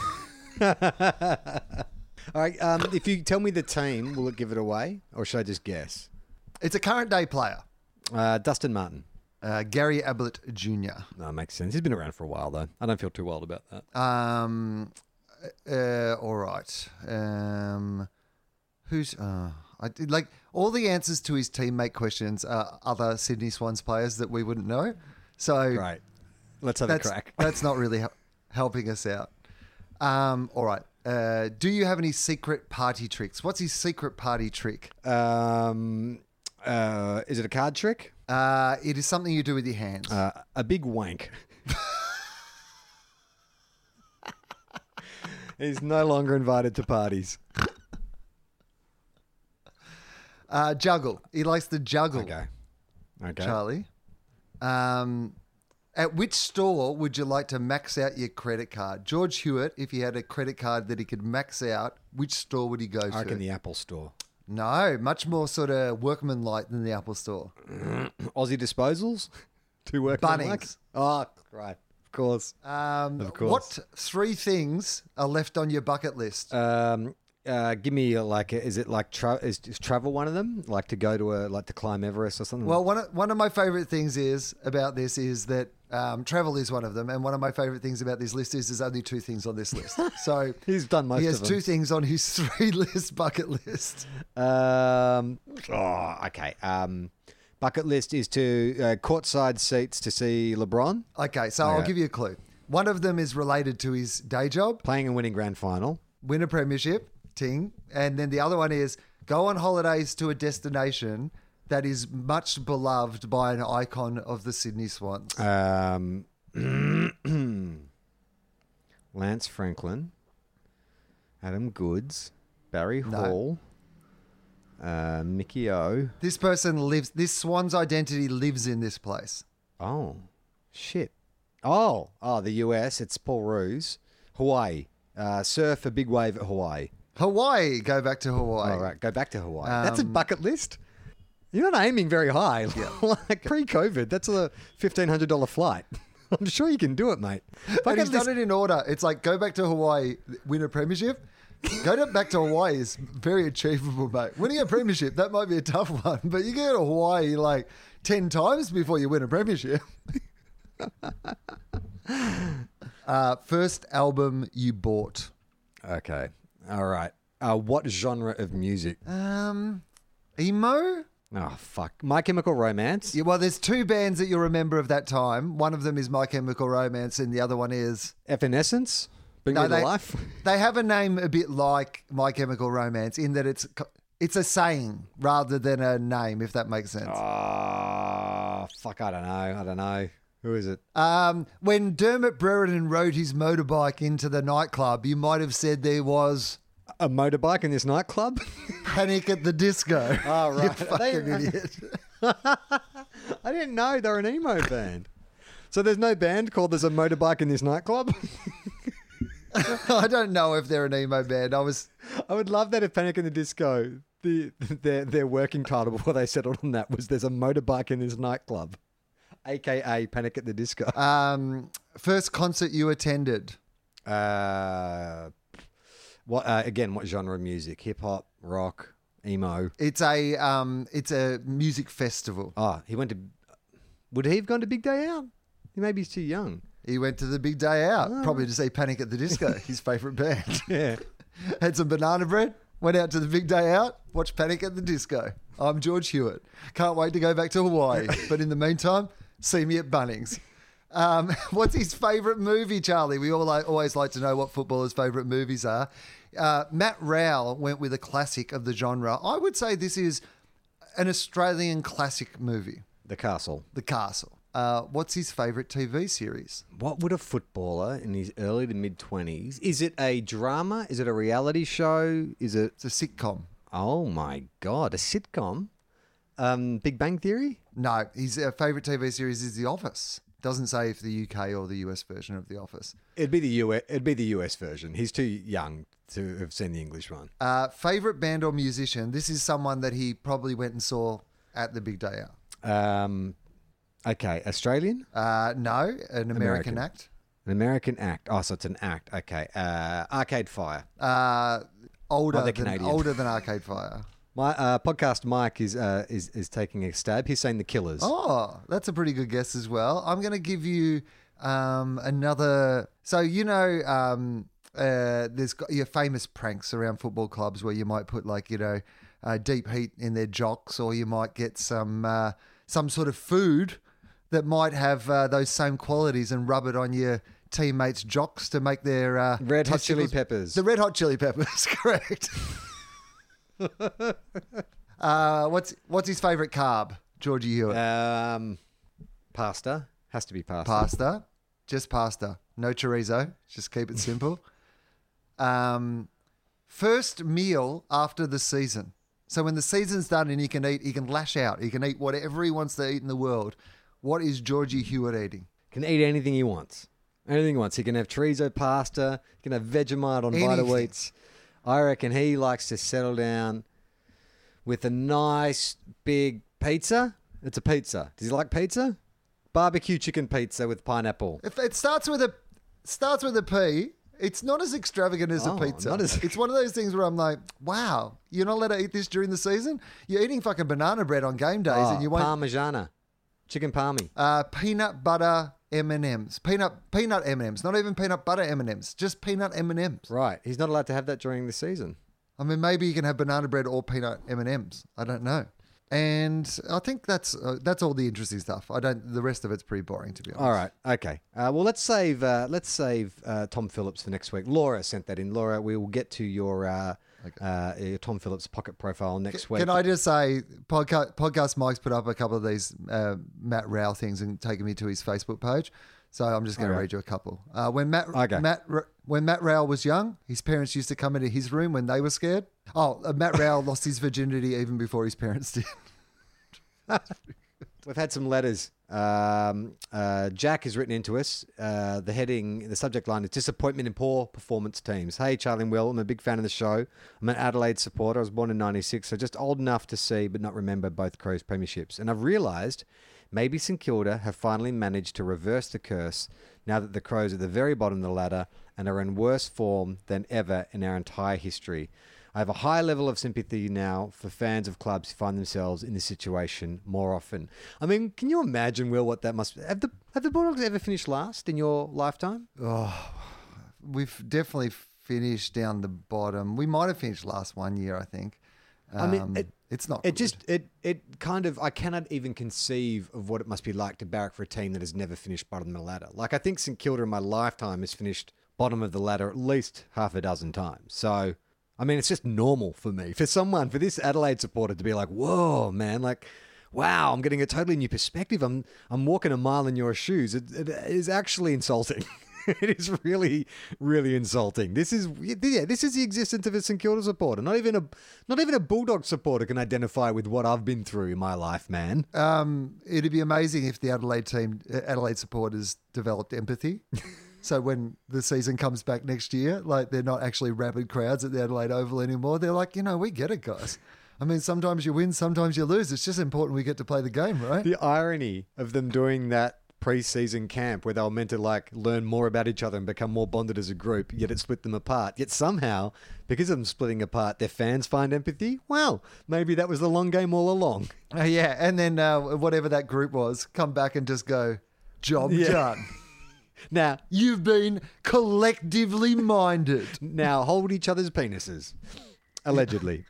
All right. Um, if you tell me the team, will it give it away, or should I just guess? It's a current day player, Uh, Dustin Martin. uh, Gary Ablett Junior No, that makes sense. He's been around for a while, though. I don't feel too wild about that. Um, uh, all right. Um, who's uh, I did like all the answers to his teammate questions are other Sydney Swans players that we wouldn't know. So Great. Let's have that's a crack. that's not really hel- helping us out. Um, all right. Uh, do you have any secret party tricks? What's his secret party trick? Um, uh, is it a card trick? Uh, it is something you do with your hands. Uh, a big wank. He's no longer invited to parties. Uh, juggle. He likes to juggle. Okay. Okay. Charlie. Um, at which store would you like to max out your credit card? George Hewitt, if he had a credit card that he could max out, which store would he go I to? reckon the Apple Store. No, much more sort of workmanlike than the Apple Store. Aussie Disposals? Too workmanlike? Bunnings. Oh, right. Of Of course. Um, Of course. What three things are left on your bucket list? Um, uh, give me a, like, a, is it like tra- is, is travel one of them? Like to go to a like to climb Everest or something? Well, one of, one of my favorite things is about this is that um, travel is one of them, and one of my favorite things about this list is there's only two things on this list. So He's done most he has of them. two things on his three list bucket list. Um, oh, okay. Um, bucket list is to uh, courtside seats to see LeBron Okay, so I'll Okay. give you a clue. One of them is related to his day job, playing and winning grand final. win a premiership, ting, and then the other one is go on holidays to a destination that is much beloved by an icon of the Sydney Swans. Um, Lance Franklin, Adam Goods, Barry Hall, uh, Mickey O. This person lives, this Swans identity lives in this place. Oh, shit. Oh, oh, the U S. It's Paul Roos. Hawaii. Uh, surf a big wave at Hawaii. Hawaii, go back to Hawaii. All right, go back to Hawaii. That's a Um, bucket list. You're not aiming very high. like pre-COVID, that's a fifteen hundred dollars flight. I'm sure you can do it, mate. And Bucket he's list. done it in order. It's like go back to Hawaii, win a premiership. Go to, back to Hawaii is very achievable, mate. Winning a premiership, that might be a tough one, but you go to Hawaii like ten times before you win a premiership. uh, first album you bought. Okay. All right. Uh, what genre of music? Um, emo? Oh, fuck. My Chemical Romance. Yeah, well, there's two bands that you'll remember of that time. One of them is My Chemical Romance, and the other one is... Evanescence. Bring No, me to they, life. they have a name a bit like My Chemical Romance in that it's it's a saying rather than a name, if that makes sense. Oh, fuck. I don't know. I don't know. Who is it? Um, when Dermot Brereton rode his motorbike into the nightclub, you might have said there was A motorbike in this nightclub? Panic at the Disco. Oh, right. You Are they- fucking idiot. I didn't know they were an emo band. So there's no band called There's a Motorbike in This Nightclub? I don't know if they're an emo band. I was... I would love that if Panic in the Disco, the their their working title before they settled on that was There's a Motorbike in This Nightclub, a k a. Panic at the Disco. Um, first concert you attended. Uh, what uh, again, what genre of music? Hip-hop, rock, emo? It's a um, it's a music festival. Oh, he went to... Would he have gone to Big Day Out? Maybe he's too young. He went to the big day out, Oh. probably to see Panic at the Disco, his favourite band. Yeah. Had some banana bread, went out to the big day out, watched Panic at the Disco. I'm George Hewitt. Can't wait to go back to Hawaii. But in the meantime, see me at Bunnings. Um, what's his favourite movie, Charlie? We all like, always like to know what footballers' favourite movies are. Uh, Matt Rowell went with a classic of the genre. I would say this is an Australian classic movie, The Castle. The Castle. Uh, what's his favourite T V series? What would a footballer in his early to mid twenties? Is it a drama? Is it a reality show? Is it? It's a sitcom. Oh my god, a sitcom? Um, Big Bang Theory? No, his uh, favourite T V series is The Office. Doesn't say if the U K or the U S version of The Office. It'd be the U S. It'd be the U S version. He's too young to have seen the English one. Uh, favourite band or musician? This is someone that he probably went and saw at the big day out. Um, okay, Australian, Uh, no, an American, American. act. an American act. Oh, so it's an act. Okay, uh, Arcade Fire. Uh, older Oh, they're than Canadian. older than Arcade Fire. My uh, podcast Mike is uh, is is taking a stab. He's saying the Killers. Oh, that's a pretty good guess as well. I'm going to give you um, another. So you know, um, uh, there's got your famous pranks around football clubs where you might put like you know, uh, deep heat in their jocks, or you might get some uh, some sort of food that might have uh, those same qualities and rub it on your teammates' jocks to make their uh, Red Hot Chili testicles- Peppers. The Red Hot Chili Peppers, correct. uh, what's what's his favourite carb? Georgie Hewitt. Um, pasta has to be pasta. Pasta, just pasta, no chorizo. Just keep it simple. Um, first meal after the season. So when the season's done and he can eat, he can lash out. He can eat whatever he wants to eat in the world. What is Georgie Hewitt eating? Can eat anything he wants. Anything he wants. He can have chorizo pasta. He can have Vegemite on Vita Anything. Wheats. I reckon he likes to settle down with a nice big pizza. It's a pizza. Does he like pizza? Barbecue chicken pizza with pineapple. If it starts with a starts with a P, it's not as extravagant as Oh, a pizza. not as- It's one of those things where I'm like, wow, you're not allowed to eat this during the season? You're eating fucking banana bread on game days Oh, and you won't... Parmigiana. Chicken palmy. Uh, peanut butter M and M's. Peanut peanut M and M's. Not even peanut butter M and M's. Just peanut M and M's. Right. He's not allowed to have that during the season. I mean, maybe you can have banana bread or peanut M and M's. I don't know. And I think that's uh, that's all the interesting stuff. I don't. The rest of it's pretty boring, to be honest. All right. Okay. Uh, well, let's save uh, let's save uh, Tom Phillips for next week. Laura sent that in. Laura, we will get to your, uh, uh, your Tom Phillips pocket profile next week. Can I just say, podcast, podcast Mike's put up a couple of these uh, Matt Rowell things and taken me to his Facebook page. So I'm just going to Okay. read you a couple. Uh, when Matt Okay. Matt when Matt Rowell was young, his parents used to come into his room when they were scared. Oh, uh, Matt Rowell lost his virginity even before his parents did. We've had some letters. Um, uh, Jack has written into us. Uh, the heading, the subject line is disappointment in poor performance teams. Hey, Charlie and Will, I'm a big fan of the show. I'm an Adelaide supporter. I was born in ninety-six, so just old enough to see but not remember both Crows premierships. And I've realised maybe St Kilda have finally managed to reverse the curse now that the Crows are at the very bottom of the ladder and are in worse form than ever in our entire history. I have a high level of sympathy now for fans of clubs who find themselves in this situation more often. I mean, can you imagine, Will, what that must be? Have the, have the Bulldogs ever finished last in your lifetime? We've definitely finished down the bottom. We might have finished last one year, I think. I mean, Um, it- it's not. It good. just, it, it kind of, I cannot even conceive of what it must be like to barrack for a team that has never finished bottom of the ladder. Like, I think St Kilda in my lifetime has finished bottom of the ladder at least half a dozen times. So, I mean, it's just normal for me. For someone, for this Adelaide supporter to be like, whoa, man, like, wow, I'm getting a totally new perspective. I'm I'm walking a mile in your shoes. It, it is actually insulting. It is really, really insulting. This is yeah, this is the existence of a St Kilda supporter. Not even a not even a Bulldog supporter can identify with what I've been through in my life, man. Um, it'd be amazing if the Adelaide team, uh, Adelaide supporters, developed empathy. So when the season comes back next year, like they're not actually rabid crowds at the Adelaide Oval anymore. They're like, you know, we get it, guys. I mean, sometimes you win, sometimes you lose. It's just important we get to play the game, right? The irony of them doing that pre-season camp where they were meant to like learn more about each other and become more bonded as a group, yet it split them apart. Yet somehow, because of them splitting apart, their fans find empathy. Well, maybe that was the long game all along. Uh, yeah, and then uh, whatever that group was, come back and just go, job Yeah. done. Now, You've been collectively minded. now hold each other's penises. Allegedly.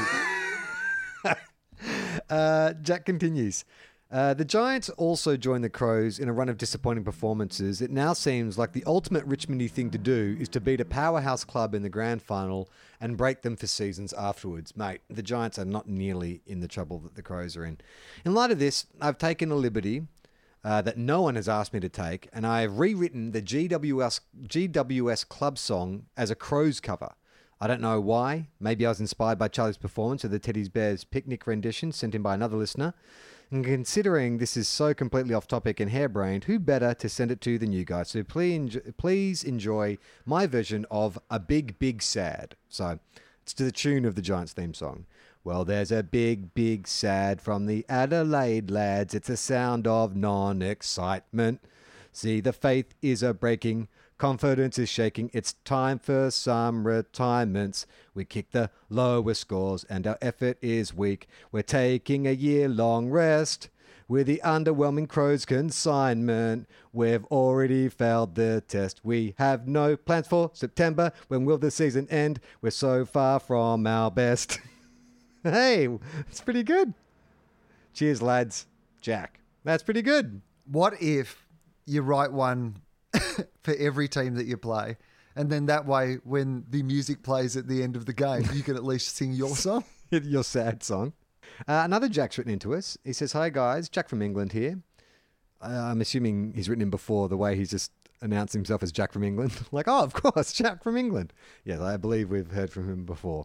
uh, Jack continues. Uh, the Giants also joined the Crows in a run of disappointing performances. It now seems like the ultimate Richmondy thing to do is to beat a powerhouse club in the grand final and break them for seasons afterwards. Mate, the Giants are not nearly in the trouble that the Crows are in. In light of this, I've taken a liberty uh, that no one has asked me to take, and I have rewritten the G W S, G W S club song as a Crows cover. I don't know why. Maybe I was inspired by Charlie's performance of the Teddy's Bears picnic rendition sent in by another listener. And considering this is so completely off topic and harebrained, who better to send it to than you guys? So please, enjoy, please enjoy my version of A Big, Big Sad. So it's to the tune of the Giants theme song. Well, there's a big, big sad from the Adelaide lads. It's a sound of non-excitement. See, the faith is a breaking. Confidence is shaking. It's time for some retirements. We kick the lowest scores and our effort is weak. We're taking a year-long rest with the underwhelming Crows consignment. We've already failed the test. We have no plans for September. When will the season end? We're so far from our best. Hey, it's pretty good. Cheers, lads. Jack. That's pretty good. What if you write one for every team that you play, and then that way, when the music plays at the end of the game, you can at least sing your song? Your sad song. Uh, another Jack's written into us. He says, hi guys, Jack from England here. Uh, I'm assuming he's written in before the way he's just announced himself as Jack from England. Like, oh, of course, Jack from England. Yes, I believe we've heard from him before.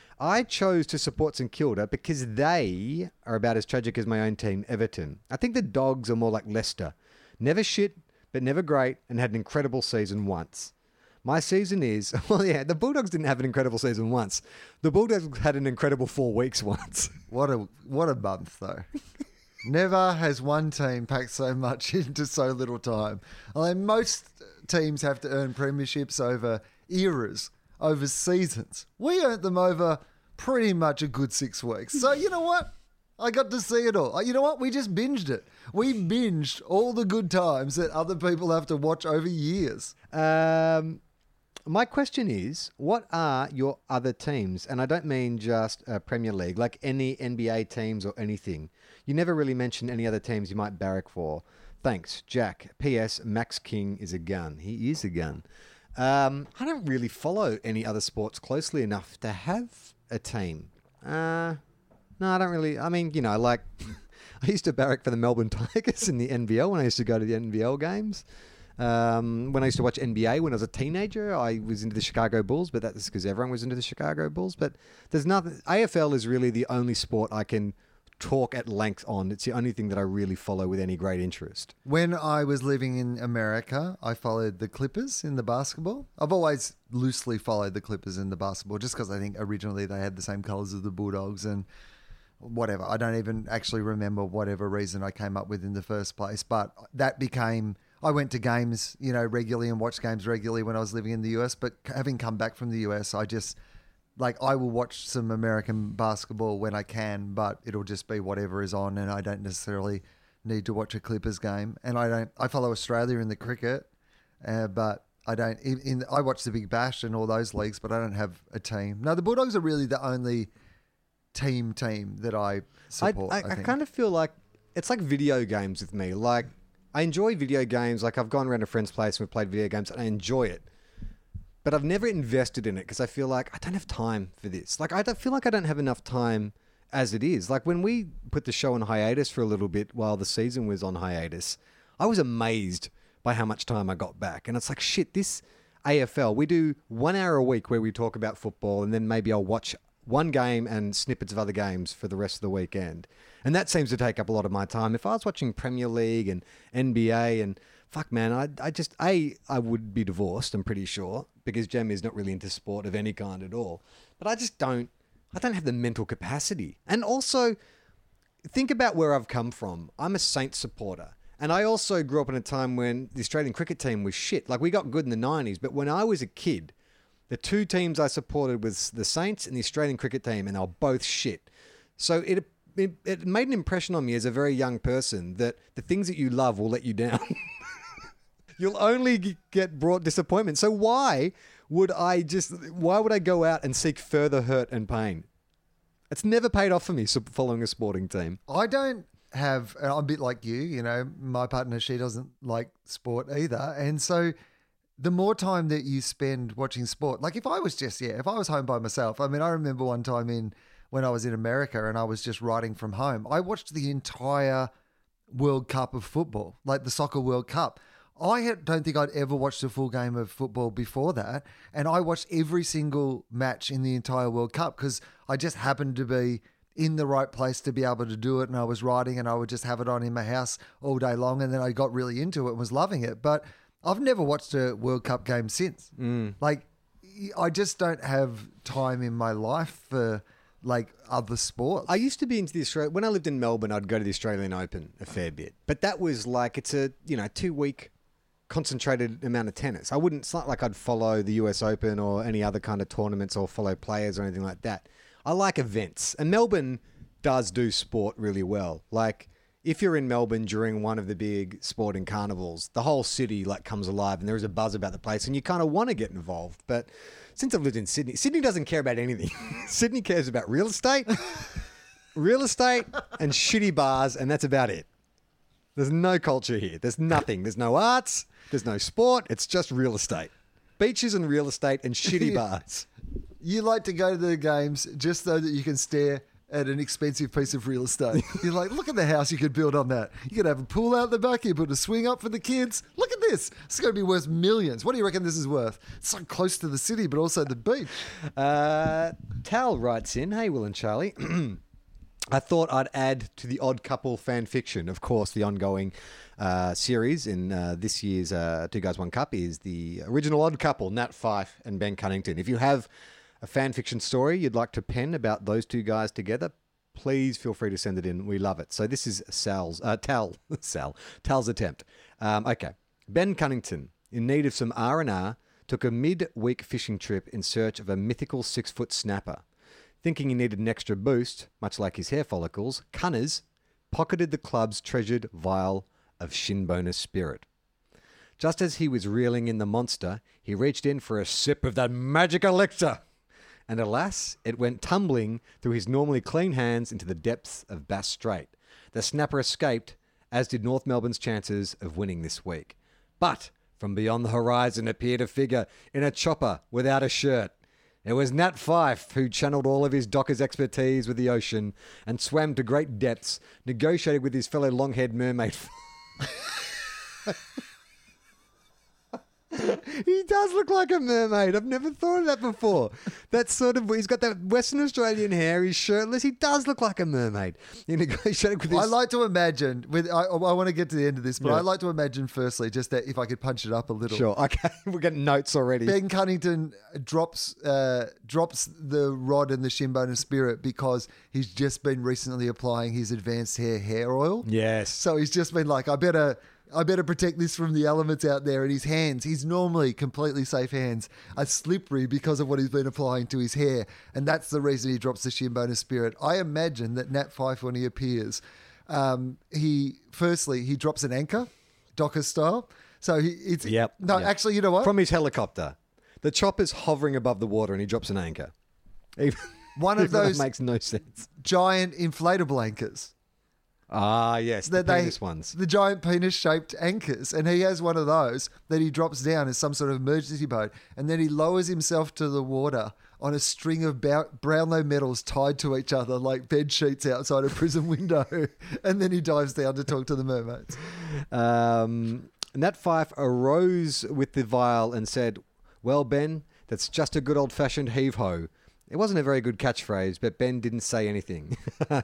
I chose to support St Kilda because they are about as tragic as my own team, Everton. I think the Dogs are more like Leicester. Never shit, but never great, and had an incredible season once. My season is, well, yeah, the Bulldogs didn't have an incredible season once. The Bulldogs had an incredible four weeks once. What a what a month, though. Never has one team packed so much into so little time. I mean, most teams have to earn premierships over eras, over seasons. We earned them over pretty much a good six weeks. So you know what? I got to see it all. You know what? We just binged it. We binged all the good times that other people have to watch over years. Um, my question is, what are your other teams? And I don't mean just uh, Premier League, like any N B A teams or anything. You never really mention any other teams you might barrack for. Thanks, Jack. P S. Max King is a gun. He is a gun. Um, I don't really follow any other sports closely enough to have a team. Uh, no, I don't really. I mean, you know, like I used to barrack for the Melbourne Tigers in the N B L when I used to go to the N B L games. Um, when I used to watch N B A when I was a teenager, I was into the Chicago Bulls, but that's because everyone was into the Chicago Bulls. But there's nothing. A F L is really the only sport I can talk at length on. It's the only thing that I really follow with any great interest. When I was living in America, I followed the Clippers in the basketball. I've always loosely followed the Clippers in the basketball just because I think originally they had the same colours as the Bulldogs and whatever. I don't even actually remember whatever reason I came up with in the first place, but that became... I went to games, you know, regularly and watched games regularly when I was living in the U S, but having come back from the U S, I just... Like, I will watch some American basketball when I can, but it'll just be whatever is on, and I don't necessarily need to watch a Clippers game. And I don't. I follow Australia in the cricket, uh, but I don't. In, in I watch the Big Bash and all those leagues, but I don't have a team. No, the Bulldogs are really the only team team that I support. I, I, I, I think. kind of feel like it's like video games with me. Like, I enjoy video games. Like, I've gone around a friend's place and we've played video games, and I enjoy it. But I've never invested in it because I feel like I don't have time for this. Like, I don't feel like I don't have enough time as it is. Like, when we put the show on hiatus for a little bit while the season was on hiatus, I was amazed by how much time I got back. And it's like, shit, this A F L, we do one hour a week where we talk about football, and then maybe I'll watch one game and snippets of other games for the rest of the weekend. And that seems to take up a lot of my time. If I was watching Premier League and N B A and... Fuck, man, I, I just, A, I would be divorced, I'm pretty sure, because Jem is not really into sport of any kind at all. But I just don't, I don't have the mental capacity. And also, think about where I've come from. I'm a Saints supporter. And I also grew up in a time when the Australian cricket team was shit. Like, we got good in the nineties, but when I was a kid, the two teams I supported was the Saints and the Australian cricket team, and they were both shit. So it, it, it made an impression on me as a very young person that the things that you love will let you down. You'll only get brought disappointment. So why would I just, why would I go out and seek further hurt and pain? It's never paid off for me following a sporting team. I don't have, I'm a bit like you, you know, my partner, she doesn't like sport either. And so the more time that you spend watching sport, like if I was just, yeah, if I was home by myself, I mean, I remember one time in, when I was in America and I was just writing from home, I watched the entire World Cup of football, like the Soccer World Cup. I don't think I'd ever watched a full game of football before that. And I watched every single match in the entire World Cup because I just happened to be in the right place to be able to do it. And I was writing and I would just have it on in my house all day long. And then I got really into it and was loving it. But I've never watched a World Cup game since. Mm. Like, I just don't have time in my life for like other sports. I used to be into the Australia. When I lived in Melbourne, I'd go to the Australian Open a fair bit. But that was like, it's a, you know, two week concentrated amount of tennis. I wouldn't, it's not like I'd follow the U S Open or any other kind of tournaments or follow players or anything like that. I like events. And Melbourne does do sport really well. Like, if you're in Melbourne during one of the big sporting carnivals, the whole city like comes alive and there is a buzz about the place and you kind of want to get involved. But since I've lived in Sydney, Sydney doesn't care about anything. Sydney cares about real estate, real estate and shitty bars, and that's about it. There's no culture here. There's nothing. There's no arts. There's no sport. It's just real estate. Beaches and real estate and shitty bars. You like to go to the games just so that you can stare at an expensive piece of real estate. You're like, look at the house you could build on that. You could have a pool out the back. You put a swing up for the kids. Look at this. It's going to be worth millions. What do you reckon this is worth? It's so close to the city, but also the beach. Uh, Tal writes in, hey, Will and Charlie. I thought I'd add to the Odd Couple fan fiction. Of course, the ongoing uh, series in uh, this year's uh, Two Guys, One Cup is the original Odd Couple, Nat Fyfe and Ben Cunnington. If you have a fan fiction story you'd like to pen about those two guys together, please feel free to send it in. We love it. So this is Sal's, uh, Tal, Sal, Tal's attempt. Um, okay. Ben Cunnington, in need of some R and R, took a mid-week fishing trip in search of a mythical six-foot snapper. Thinking he needed an extra boost, much like his hair follicles, Cunners pocketed the club's treasured vial of Shinboner Spirit. Just as he was reeling in the monster, he reached in for a sip of that magic elixir. And alas, it went tumbling through his normally clean hands into the depths of Bass Strait. The snapper escaped, as did North Melbourne's chances of winning this week. But from beyond the horizon appeared a figure in a chopper without a shirt. It was Nat Fyfe, who channeled all of his docker's expertise with the ocean and swam to great depths, negotiated with his fellow long-haired mermaid. He does look like a mermaid. I've never thought of that before. That's sort of, he's got that Western Australian hair. He's shirtless. He does look like a mermaid. He negotiated with his... I like to imagine, with I, I want to get to the end of this, but Yeah. I like to imagine firstly, just that if I could punch it up a little. Sure. Okay. We're getting notes already. Ben Cunnington drops uh, drops the rod and the Shinboner Spirit because he's just been recently applying his advanced hair hair oil. Yes. So he's just been like, I better I better protect this from the elements out there. And his hands, his normally completely safe hands, are slippery because of what he's been applying to his hair. And that's the reason he drops the Shinboner Spirit. I imagine that Nat Fyfe, when he appears, um, he firstly, he drops an anchor, Docker style. So he, it's... Yep. No, yep. actually, you know what? From his helicopter. The chopper's hovering above the water and he drops an anchor. Even, One of even though those- that makes no sense. Giant inflatable anchors. Ah, yes. The That they, penis ones. the giant penis-shaped anchors, and he has one of those that he drops down as some sort of emergency boat, and then he lowers himself to the water on a string of bou- Brownlow medals tied to each other like bed sheets outside a prison window, and then he dives down to talk to the mermaids. Um, Nat Fyfe arose with the vial and said, "Well, Ben, that's just a good old-fashioned heave-ho." It wasn't a very good catchphrase, but Ben didn't say anything.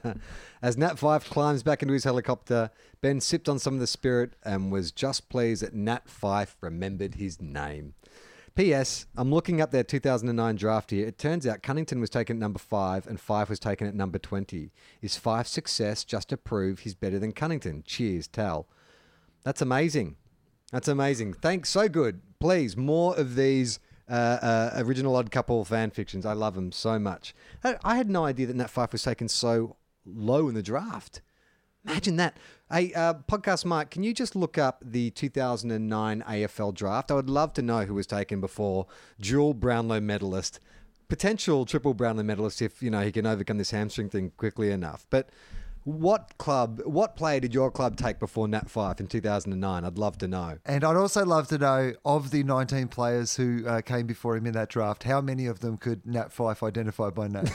As Nat Fyfe climbs back into his helicopter, Ben sipped on some of the spirit and was just pleased that Nat Fyfe remembered his name. P S. I'm looking up their two thousand nine draft here. It turns out Cunnington was taken at number five and Fyfe was taken at number twenty. Is Fyfe's success just to prove he's better than Cunnington? Cheers, Tal. That's amazing. That's amazing. Thanks. So good. Please, more of these uh, uh, original Odd Couple fan fictions. I love them so much. I, I had no idea that Nat Fyfe was taken so low in the draft. Imagine that. Hey, uh, Podcast Mike, can you just look up the two thousand nine A F L draft? I would love to know who was taken before. Dual Brownlow medalist. Potential triple Brownlow medalist if, you know, he can overcome this hamstring thing quickly enough. But what club, what player did your club take before Nat Fyfe in two thousand nine? I'd love to know. And I'd also love to know, of the nineteen players who uh, came before him in that draft, how many of them could Nat Fyfe identify by name?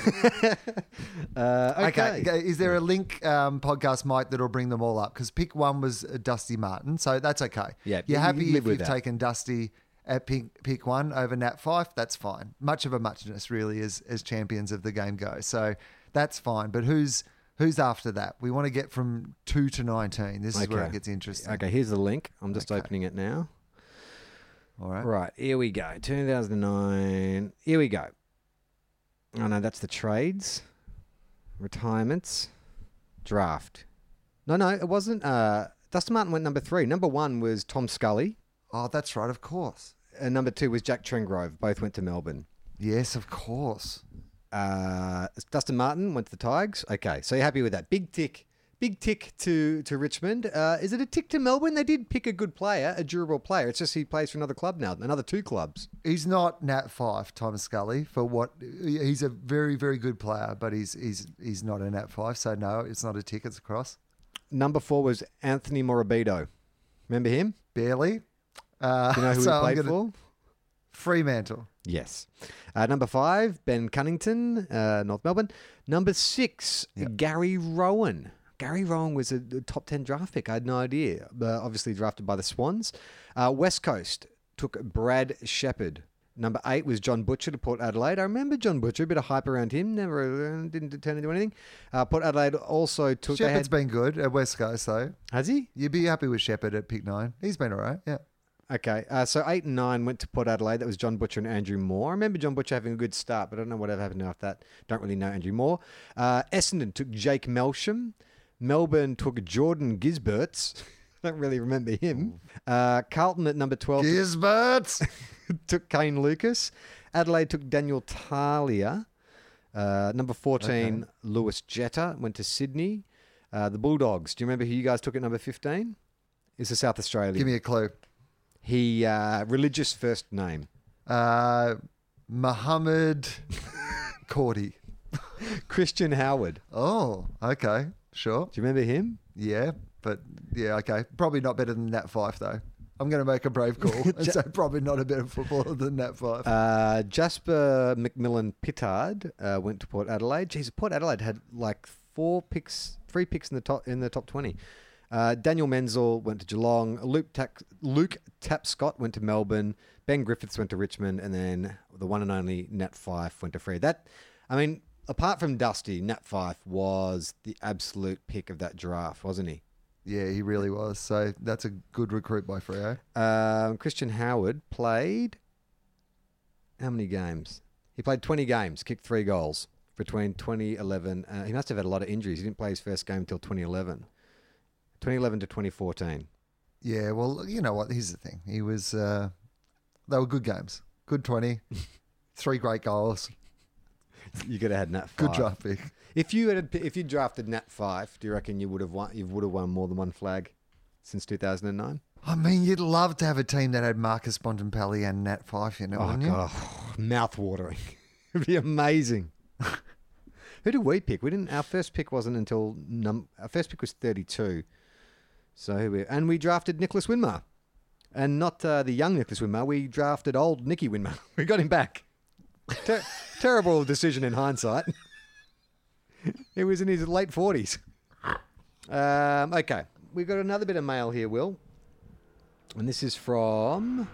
Uh, okay. Okay. Is there a link, um, Podcast Mike, that'll bring them all up? Because pick one was uh, Dusty Martin, so that's okay. Yeah, You're you- happy you live if with you've that. taken Dusty at pick, pick one over Nat Fyfe, that's fine. Much of a muchness, really, as, as champions of the game go. So that's fine. But who's who's after that? We want to get from two to nineteen. This is where Okay. it gets interesting. Okay, here's the link. I'm just Okay. opening it now. All right. Right, here we go. two thousand nine. Here we go. Oh, no, that's the trades. Retirements. Draft. No, no, it wasn't. Uh, Dustin Martin went number three. Number one was Tom Scully. Oh, that's right, of course. And number two was Jack Trengrove. Both went to Melbourne. Yes, of course. Uh, Dustin Martin went to the Tigers. Okay, so you're happy with that. Big tick. Big tick to, to Richmond. Uh, is it a tick to Melbourne? They did pick a good player, a durable player. It's just he plays for another club now, another two clubs. He's not Nat Fyfe, Tom Scully, for what he's a very, very good player, but he's he's he's not a Nat Fyfe, so no, it's not a tick, it's across. Number four was Anthony Morabito. Remember him? Barely. Uh, Do you know who so he I'm played gonna- for? Fremantle. Yes. Uh, number five, Ben Cunnington, uh, North Melbourne. Number six, Gary Rowan. Gary Rowan was a, a top ten draft pick. I had no idea. Uh, obviously drafted by the Swans. Uh, West Coast took Brad Shepherd. Number eight was John Butcher to Port Adelaide. I remember John Butcher, a bit of hype around him. Never uh, didn't turn into anything. Uh, Port Adelaide also took. they Shepherd's had- been good at West Coast, though. Has he? You'd be happy with Shepherd at pick nine. He's been all right, yeah. Okay, uh, so eight and nine went to Port Adelaide. That was John Butcher and Andrew Moore. I remember John Butcher having a good start, but I don't know whatever happened after that. Don't really know Andrew Moore. Uh, Essendon took Jake Melsham. Melbourne took Jordan Gisberts. Don't really remember him. Uh, Carlton at number twelve Gisberts! took Kane Lucas. Adelaide took Daniel Talia. Uh, number fourteen, okay. Lewis Jetta went to Sydney. Uh, the Bulldogs. Do you remember who you guys took at number fifteen? It's a South Australian. Give me a clue. He, uh, religious first name. Uh, Muhammad Cordy. Christian Howard. Oh, okay. Sure. Do you remember him? Yeah, but yeah, okay. Probably not better than Nat Fife, though. I'm going to make a brave call and say probably not a better footballer than Nat Fife. Uh, Jasper McMillan Pittard uh, went to Port Adelaide. Jeez, Port Adelaide had like four picks, three picks in the top in the top twenty. Uh, Daniel Menzel went to Geelong. Luke, Tack, Luke Tapscott went to Melbourne. Ben Griffiths went to Richmond, and then the one and only Nat Fife went to Free. That, I mean, apart from Dusty, Nat Fife was the absolute pick of that draft, wasn't he? Yeah, he really was. So that's a good recruit by Freo. Um, Christian Howard played how many games? He played twenty games, kicked three goals between twenty eleven. Uh, he must have had a lot of injuries. He didn't play his first game until twenty eleven. twenty eleven to twenty fourteen. Yeah, well, you know what? Here's the thing. He was, uh, they were good games. Good twenty. Three great goals. You could have had Nat Fife. Good draft pick. If you had, if you drafted Nat Fife, do you reckon you would have won? You would have won more than one flag since two thousand nine? I mean, you'd love to have a team that had Marcus Bontempelli and Nat Fife, you know, oh, wouldn't you? God. Mouth watering. It'd be amazing. Who did we pick? We didn't. Our first pick wasn't until num. Our first pick was thirty-two. So here we and we drafted Nicholas Winmar, and not uh, the young Nicholas Winmar. We drafted old Nicky Winmar. We got him back. Ter- terrible decision in hindsight. It was in his late forties. Um, okay, we've got another bit of mail here, Will. And this is from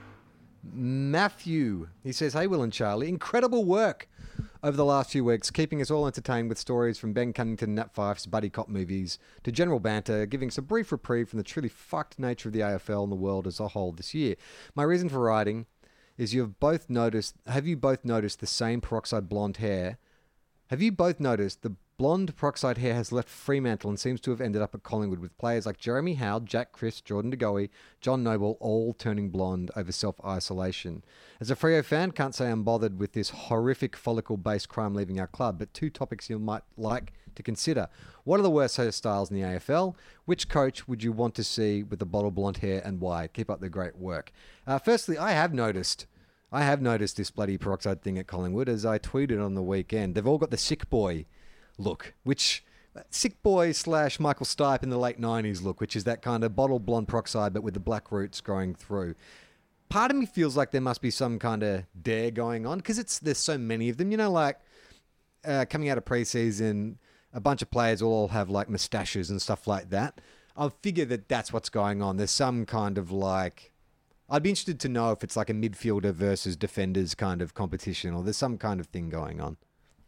Matthew. He says, "Hey, Will and Charlie, incredible work over the last few weeks, keeping us all entertained with stories from Ben Cunnington and Nat Fife's buddy cop movies to general banter, giving us a brief reprieve from the truly fucked nature of the A F L and the world as a whole this year. My reason for writing is you have both noticed, have you both noticed the same peroxide blonde hair? Have you both noticed the blonde peroxide hair has left Fremantle and seems to have ended up at Collingwood with players like Jeremy Howe, Jack Chris, Jordan De Goey, John Noble, all turning blonde over self-isolation. As a Freo fan, can't say I'm bothered with this horrific follicle-based crime leaving our club, but two topics you might like to consider. What are the worst hairstyles in the A F L? Which coach would you want to see with the bottle blonde hair and why? Keep up the great work." Uh, firstly, I have noticed... I have noticed this bloody peroxide thing at Collingwood, as I tweeted on the weekend. They've all got the sick boy look, which sick boy slash Michael Stipe in the late nineties look, which is that kind of bottle blonde peroxide, but with the black roots growing through. Part of me feels like there must be some kind of dare going on because it's there's so many of them. You know, like uh, coming out of preseason, a bunch of players will all have like mustaches and stuff like that. I figure that that's what's going on. There's some kind of like... I'd be interested to know if it's like a midfielder versus defenders kind of competition or there's some kind of thing going on.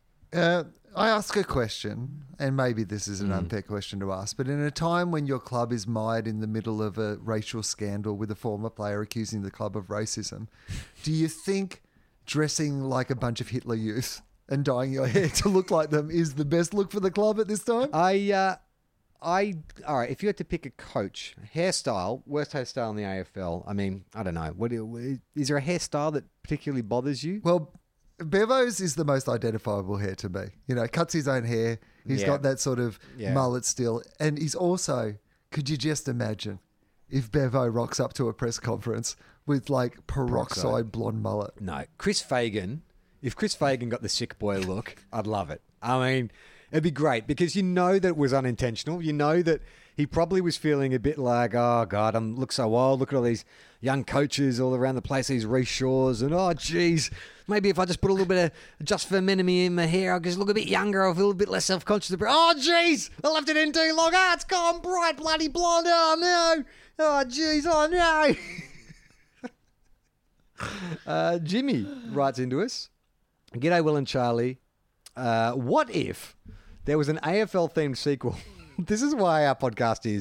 Uh, I ask a question, and maybe this is an mm. unfair question to ask, but in a time when your club is mired in the middle of a racial scandal with a former player accusing the club of racism, do you think dressing like a bunch of Hitler youth and dyeing your hair to look like them is the best look for the club at this time? I... Uh... I all right. If you had to pick a coach, hairstyle, worst hairstyle in the A F L. I mean, I don't know. What is there a hairstyle that particularly bothers you? Well, Bevo's is the most identifiable hair to me. You know, cuts his own hair. He's yeah. got that sort of yeah. mullet still, and he's also. Could you just imagine if Bevo rocks up to a press conference with like peroxide, peroxide. blonde mullet? No, Chris Fagan. If Chris Fagan got the sick boy look, I'd love it. I mean. It'd be great because you know that it was unintentional. You know that he probably was feeling a bit like, oh, God, I look so old. Look at all these young coaches all around the place, these Reece Shaws. And, oh, geez, maybe if I just put a little bit of just for minimi in my hair, I'll just look a bit younger. I'll feel a bit less self-conscious. Oh, geez, I left it in too long. Ah, oh, it's gone bright bloody blonde. Oh, no. Oh, geez, oh, no. uh, Jimmy writes into us, "G'day, Will and Charlie. Uh, what if... there was an A F L-themed sequel. This is why our podcast is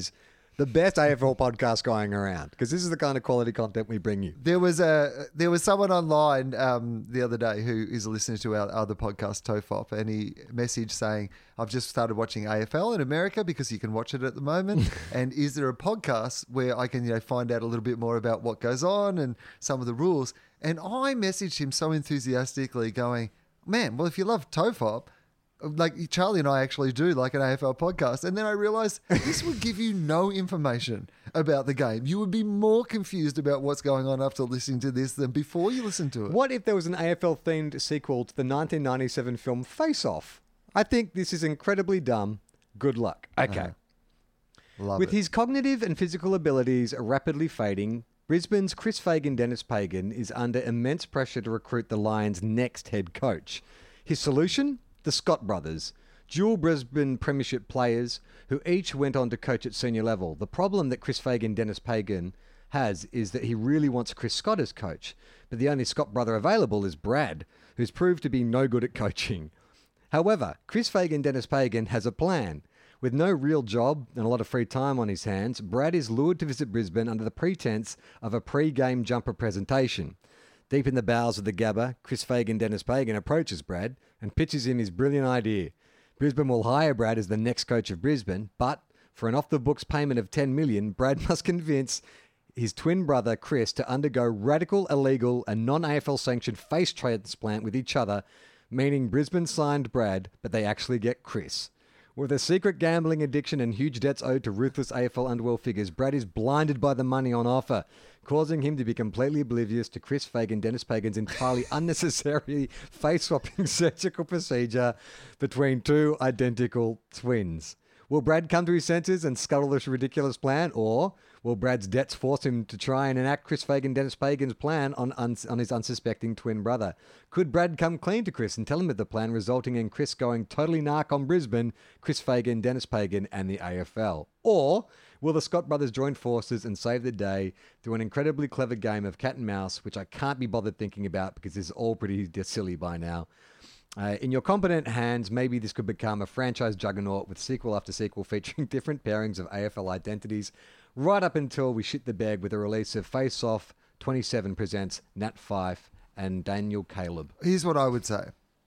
The best A F L podcast going around, because this is the kind of quality content we bring you. There was a there was someone online um, the other day who is a listener to our other podcast, Tofop, and he messaged saying, "I've just started watching A F L in America because you can watch it at the moment. And is there a podcast where I can you know find out a little bit more about what goes on and some of the rules?" And I messaged him so enthusiastically, going, "Man, well, if you love Tofop." Like Charlie and I actually do like an A F L podcast. And then I realized this would give you no information about the game. You would be more confused about what's going on after listening to this than before you listen to it. What if there was an A F L themed sequel to the nineteen ninety-seven film Face Off? I think this is incredibly dumb. Good luck. Okay. Uh-huh. Love With it. his cognitive and physical abilities rapidly fading, Brisbane's Chris Fagan Dennis Pagan is under immense pressure to recruit the Lions' next head coach. His solution? The Scott brothers, dual Brisbane premiership players who each went on to coach at senior level. The problem that Chris Fagan Dennis Pagan has is that he really wants Chris Scott as coach, but the only Scott brother available is Brad, who's proved to be no good at coaching. However, Chris Fagan Dennis Pagan has a plan. With no real job and a lot of free time on his hands, Brad is lured to visit Brisbane under the pretense of a pre-game jumper presentation. Deep in the bowels of the Gabba, Chris Fagan Dennis Pagan approaches Brad and pitches him his brilliant idea. Brisbane will hire Brad as the next coach of Brisbane, but for an off-the-books payment of ten million dollars, Brad must convince his twin brother Chris to undergo radical, illegal and non-A F L sanctioned face transplant with each other, meaning Brisbane signed Brad, but they actually get Chris. With a secret gambling addiction and huge debts owed to ruthless A F L underworld figures, Brad is blinded by the money on offer, causing him to be completely oblivious to Chris Fagan Dennis Pagan's entirely unnecessary face-swapping surgical procedure between two identical twins. Will Brad come to his senses and scuttle this ridiculous plan, or will Brad's debts force him to try and enact Chris Fagan Dennis Pagan's plan on, un- on his unsuspecting twin brother? Could Brad come clean to Chris and tell him of the plan, resulting in Chris going totally narc on Brisbane, Chris Fagan, Dennis Pagan, and the A F L? Or will the Scott brothers join forces and save the day through an incredibly clever game of cat and mouse, which I can't be bothered thinking about because it's all pretty silly by now? Uh, in your competent hands, maybe this could become a franchise juggernaut with sequel after sequel featuring different pairings of A F L identities, right up until we shit the bed with the release of Face Off twenty-seven presents Nat Fyfe and Daniel Caleb. Here's what I would say.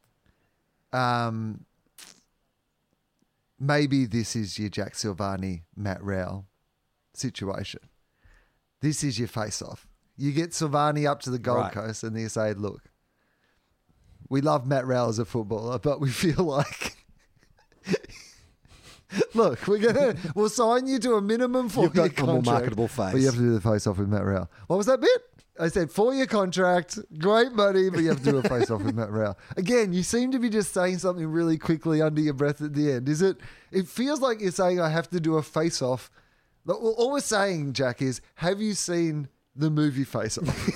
Um, maybe this is your Jack Silvani, Matt Rowell situation. This is your face-off. You get Silvani up to the Gold Right. Coast and you say, look, we love Matt Rowell as a footballer, but we feel like... Look, we're gonna we'll sign you to a minimum four-year You've got a contract. more marketable face. But you have to do the face-off with Matt Rowell. What was that bit? I said four-year contract, great money, but you have to do a face-off with Matt Rowell. Again, you seem to be just saying something really quickly under your breath at the end. Is it? It feels like you're saying I have to do a face-off. Well, all we're saying, Jack, is have you seen the movie Face-Off?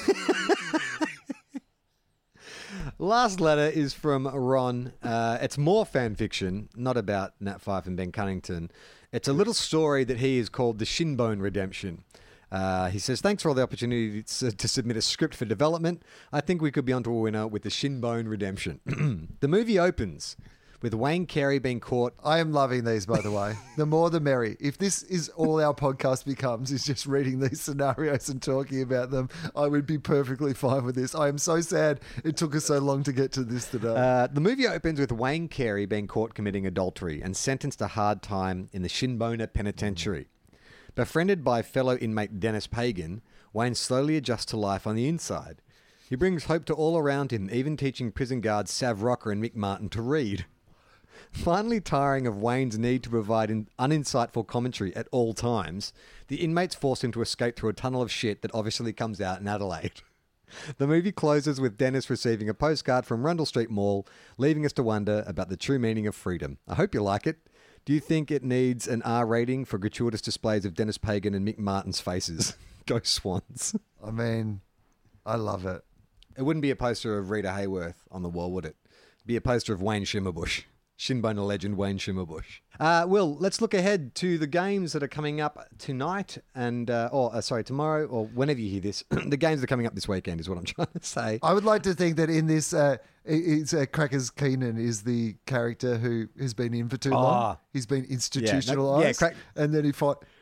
Last letter is from Ron. Uh, it's more fan fiction, not about Nat Fyfe and Ben Cunnington. It's a little story that he has called the Shinbone Redemption. Uh, he says, thanks for all the opportunity to, to submit a script for development. I think we could be onto a winner with the Shinbone Redemption. The movie opens with Wayne Carey being caught. I am loving these, by the way. The more the merry. If this is all our podcast becomes, is just reading these scenarios and talking about them, I would be perfectly fine with this. I am so sad it took us so long to get to this today. Uh, the movie opens with Wayne Carey being caught committing adultery and sentenced to hard time in the Shinboner Penitentiary. Befriended by fellow inmate Dennis Pagan, Wayne slowly adjusts to life on the inside. He brings hope to all around him, even teaching prison guards Sav Rocker and Mick Martin to read. Finally tiring of Wayne's need to provide an uninsightful commentary at all times, the inmates force him to escape through a tunnel of shit that obviously comes out in Adelaide. The movie closes with Dennis receiving a postcard from Rundle Street Mall, leaving us to wonder about the true meaning of freedom. I hope you like it. Do you think it needs an R rating for gratuitous displays of Dennis Pagan and Mick Martin's faces? Go Swans. I mean, I love it. It wouldn't be a poster of Rita Hayworth on the wall, would it? It'd be a poster of Wayne Shimmerbush. Shinboner legend Wayne Shimmerbush. Uh, Will, let's look ahead to the games that are coming up tonight and, uh, or uh, sorry, tomorrow, or whenever you hear this. The games that are coming up this weekend is what I'm trying to say. I would like to think that in this, uh, it's uh, Crackers Keenan is the character who has been in for too long. Ah. He's been institutionalized. yeah, Crack- and then he fought.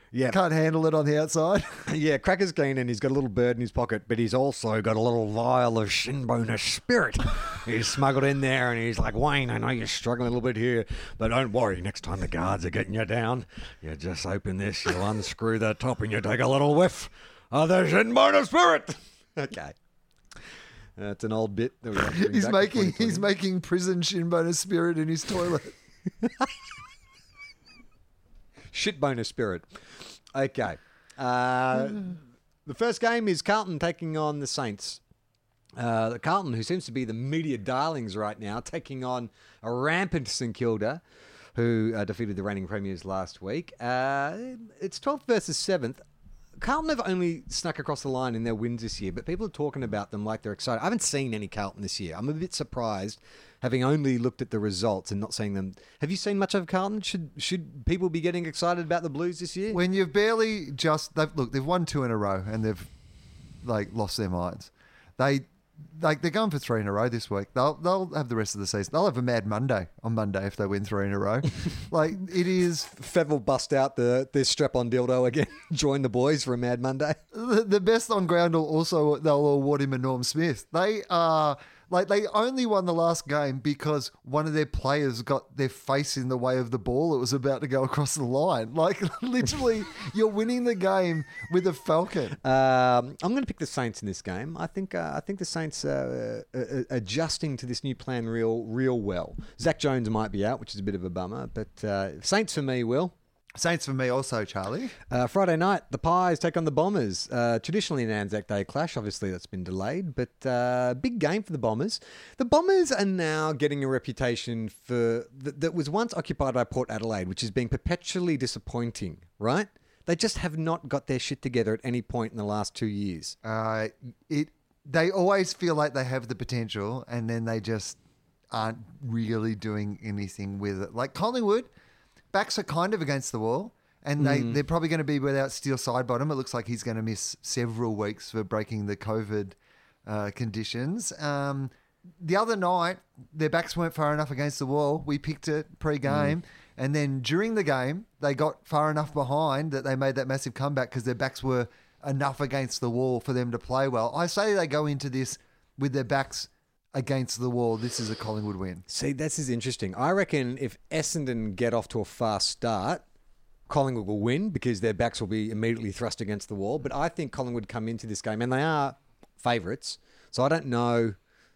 Yeah. Can't handle it on the outside. Yeah, Cracker's keen and he's got a little bird in his pocket, but he's also got a little vial of Shinboner spirit. He's smuggled in there and he's like, Wayne, I know you're struggling a little bit here, but don't worry. Next time the guards are getting you down, you just open this, you'll unscrew the top and you take a little whiff of the Shinboner spirit. Okay. That's an old bit that we have to bring He's back making to twenty twenty. he's making prison Shinboner spirit in his toilet. Shitboner spirit. Okay. Uh, the first game is Carlton taking on the Saints. Uh, the Carlton, who seems to be the media darlings right now, taking on a rampant St Kilda, who uh, defeated the reigning premiers last week. Uh, it's twelfth versus seventh. Carlton have only snuck across the line in their wins this year, but people are talking about them like they're excited. I haven't seen any Carlton this year. I'm a bit surprised, having only looked at the results and not seeing them. Have you seen much of Carlton? Should should people be getting excited about the Blues this year? When you've barely just they've, look, they've won two in a row and they've like lost their minds. They like they're going for three in a row this week. They'll they'll have the rest of the season. They'll have a mad Monday on Monday if they win three in a row. Like it is Fev will bust out the their strap-on dildo again. Join the boys for a Mad Monday. the, the best on ground will also they'll award him a Norm Smith. They are like they only won the last game because one of their players got their face in the way of the ball that was about to go across the line. Like literally, you're winning the game with a falcon. Um, I'm going to pick the Saints in this game. I think uh, I think the Saints are uh, uh, adjusting to this new plan real real well. Zach Jones might be out, which is a bit of a bummer, but uh, Saints for me, Will. Saints for me also, Charlie. Uh, Friday night, the Pies take on the Bombers. Uh, traditionally an Anzac Day clash. Obviously, that's been delayed, but uh, big game for the Bombers. The Bombers are now getting a reputation for that, that was once occupied by Port Adelaide, which is being perpetually disappointing, right? They just have not got their shit together at any point in the last two years. Uh, it they always feel like they have the potential, and then they just aren't really doing anything with it. Like Collingwood. Backs are kind of against the wall, and they, mm. they're probably going to be without Steele Sidebottom. It looks like he's going to miss several weeks for breaking the COVID uh, conditions. Um, the other night, their backs weren't far enough against the wall. We picked it pre-game, mm. and then during the game, they got far enough behind that they made that massive comeback because their backs were enough against the wall for them to play well. I say they go into this with their backs against the wall. This is a Collingwood win. See, this is interesting. I reckon if Essendon get off to a fast start, Collingwood will win because their backs will be immediately thrust against the wall. But I think Collingwood come into this game, and they are favourites. So I don't know.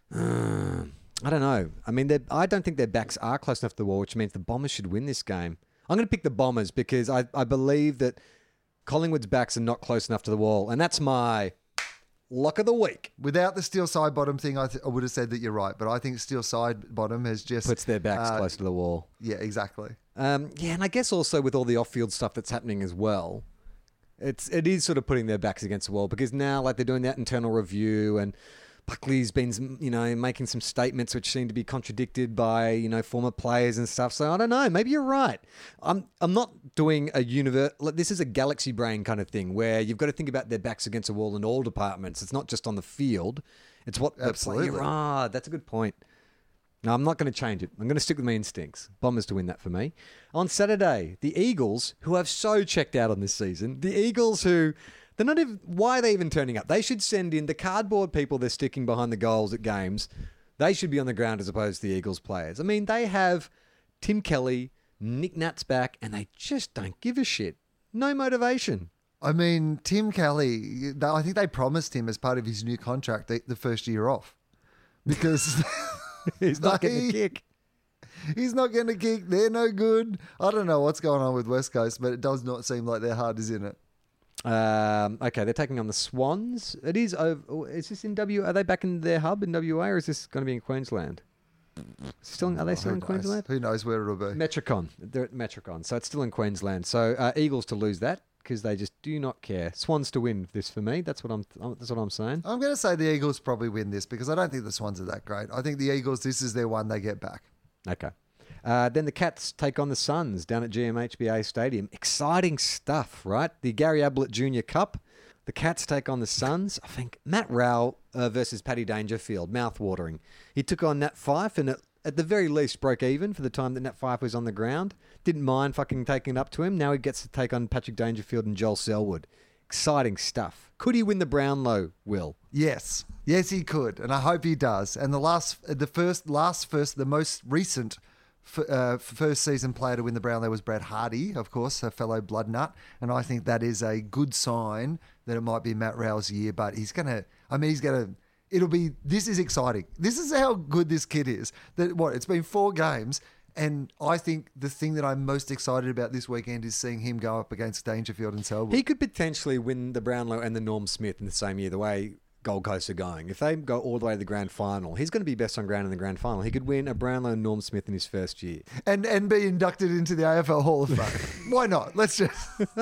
Uh, I don't know. I mean, I don't think their backs are close enough to the wall, which means the Bombers should win this game. I'm going to pick the Bombers because I, I believe that Collingwood's backs are not close enough to the wall. And that's my lock of the week. Without the Steel Side Bottom thing, I, th- I would have said that you're right, but I think Steel Side Bottom has just puts their backs uh, close to the wall. Yeah, exactly. Um, yeah, and I guess also with all the off-field stuff that's happening as well, it's it is sort of putting their backs against the wall because now, like, they're doing that internal review, and Buckley's been, you know, making some statements which seem to be contradicted by, you know, former players and stuff. So I don't know. Maybe you're right. I'm I'm not doing a universe. This is a galaxy brain kind of thing where you've got to think about their backs against the wall in all departments. It's not just on the field. It's what Absolutely. the player. Ah, that's a good point. No, I'm not going to change it. I'm going to stick with my instincts. Bombers to win that for me. On Saturday, the Eagles, who have so checked out on this season, the Eagles who, they're not even, why are they even turning up? They should send in the cardboard people they're sticking behind the goals at games. They should be on the ground as opposed to the Eagles players. I mean, they have Tim Kelly, Nick Nat's back, and they just don't give a shit. No motivation. I mean, Tim Kelly, I think they promised him as part of his new contract the, the first year off because... He's not getting a kick. He's not getting a kick. They're no good. I don't know what's going on with West Coast, but it does not seem like their heart is in it. Um, okay, they're taking on the Swans. It is over. Is this in W? Are they back in their hub in W A, or is this going to be in Queensland? Still, are they still Who in knows? Queensland? Who knows where it'll be? Metricon. They're at Metricon, so it's still in Queensland. So uh, Eagles to lose that because they just do not care. Swans to win this for me. That's what I'm. That's what I'm saying. I'm going to say the Eagles probably win this because I don't think the Swans are that great. I think the Eagles, this is their one they get back. Okay. Uh, then the Cats take on the Suns down at G M H B A Stadium. Exciting stuff, right? The Gary Ablett Junior Cup. The Cats take on the Suns. I think Matt Rowell uh, versus Paddy Dangerfield. Mouth-watering. He took on Nat Fyfe, and it at the very least broke even for the time that Nat Fyfe was on the ground. Didn't mind fucking taking it up to him. Now he gets to take on Patrick Dangerfield and Joel Selwood. Exciting stuff. Could he win the Brownlow, Will? Yes. Yes, he could. And I hope he does. And the last, the first, last first, the most recent f- uh, first season player to win the Brownlow was Brad Hardy, of course, a fellow blood nut. And I think that is a good sign that it might be Matt Rowell's year. But he's going to, I mean, he's going to, it'll be, this is exciting. This is how good this kid is. That what, it's been four games. And I think the thing that I'm most excited about this weekend is seeing him go up against Dangerfield and Selwood. He could potentially win the Brownlow and the Norm Smith in the same year, the way Gold Coast are going. If they go all the way to the grand final, he's going to be best on ground in the grand final. He could win a Brownlow and Norm Smith in his first year. And and be inducted into the A F L Hall of Fame. Why not? Let's just...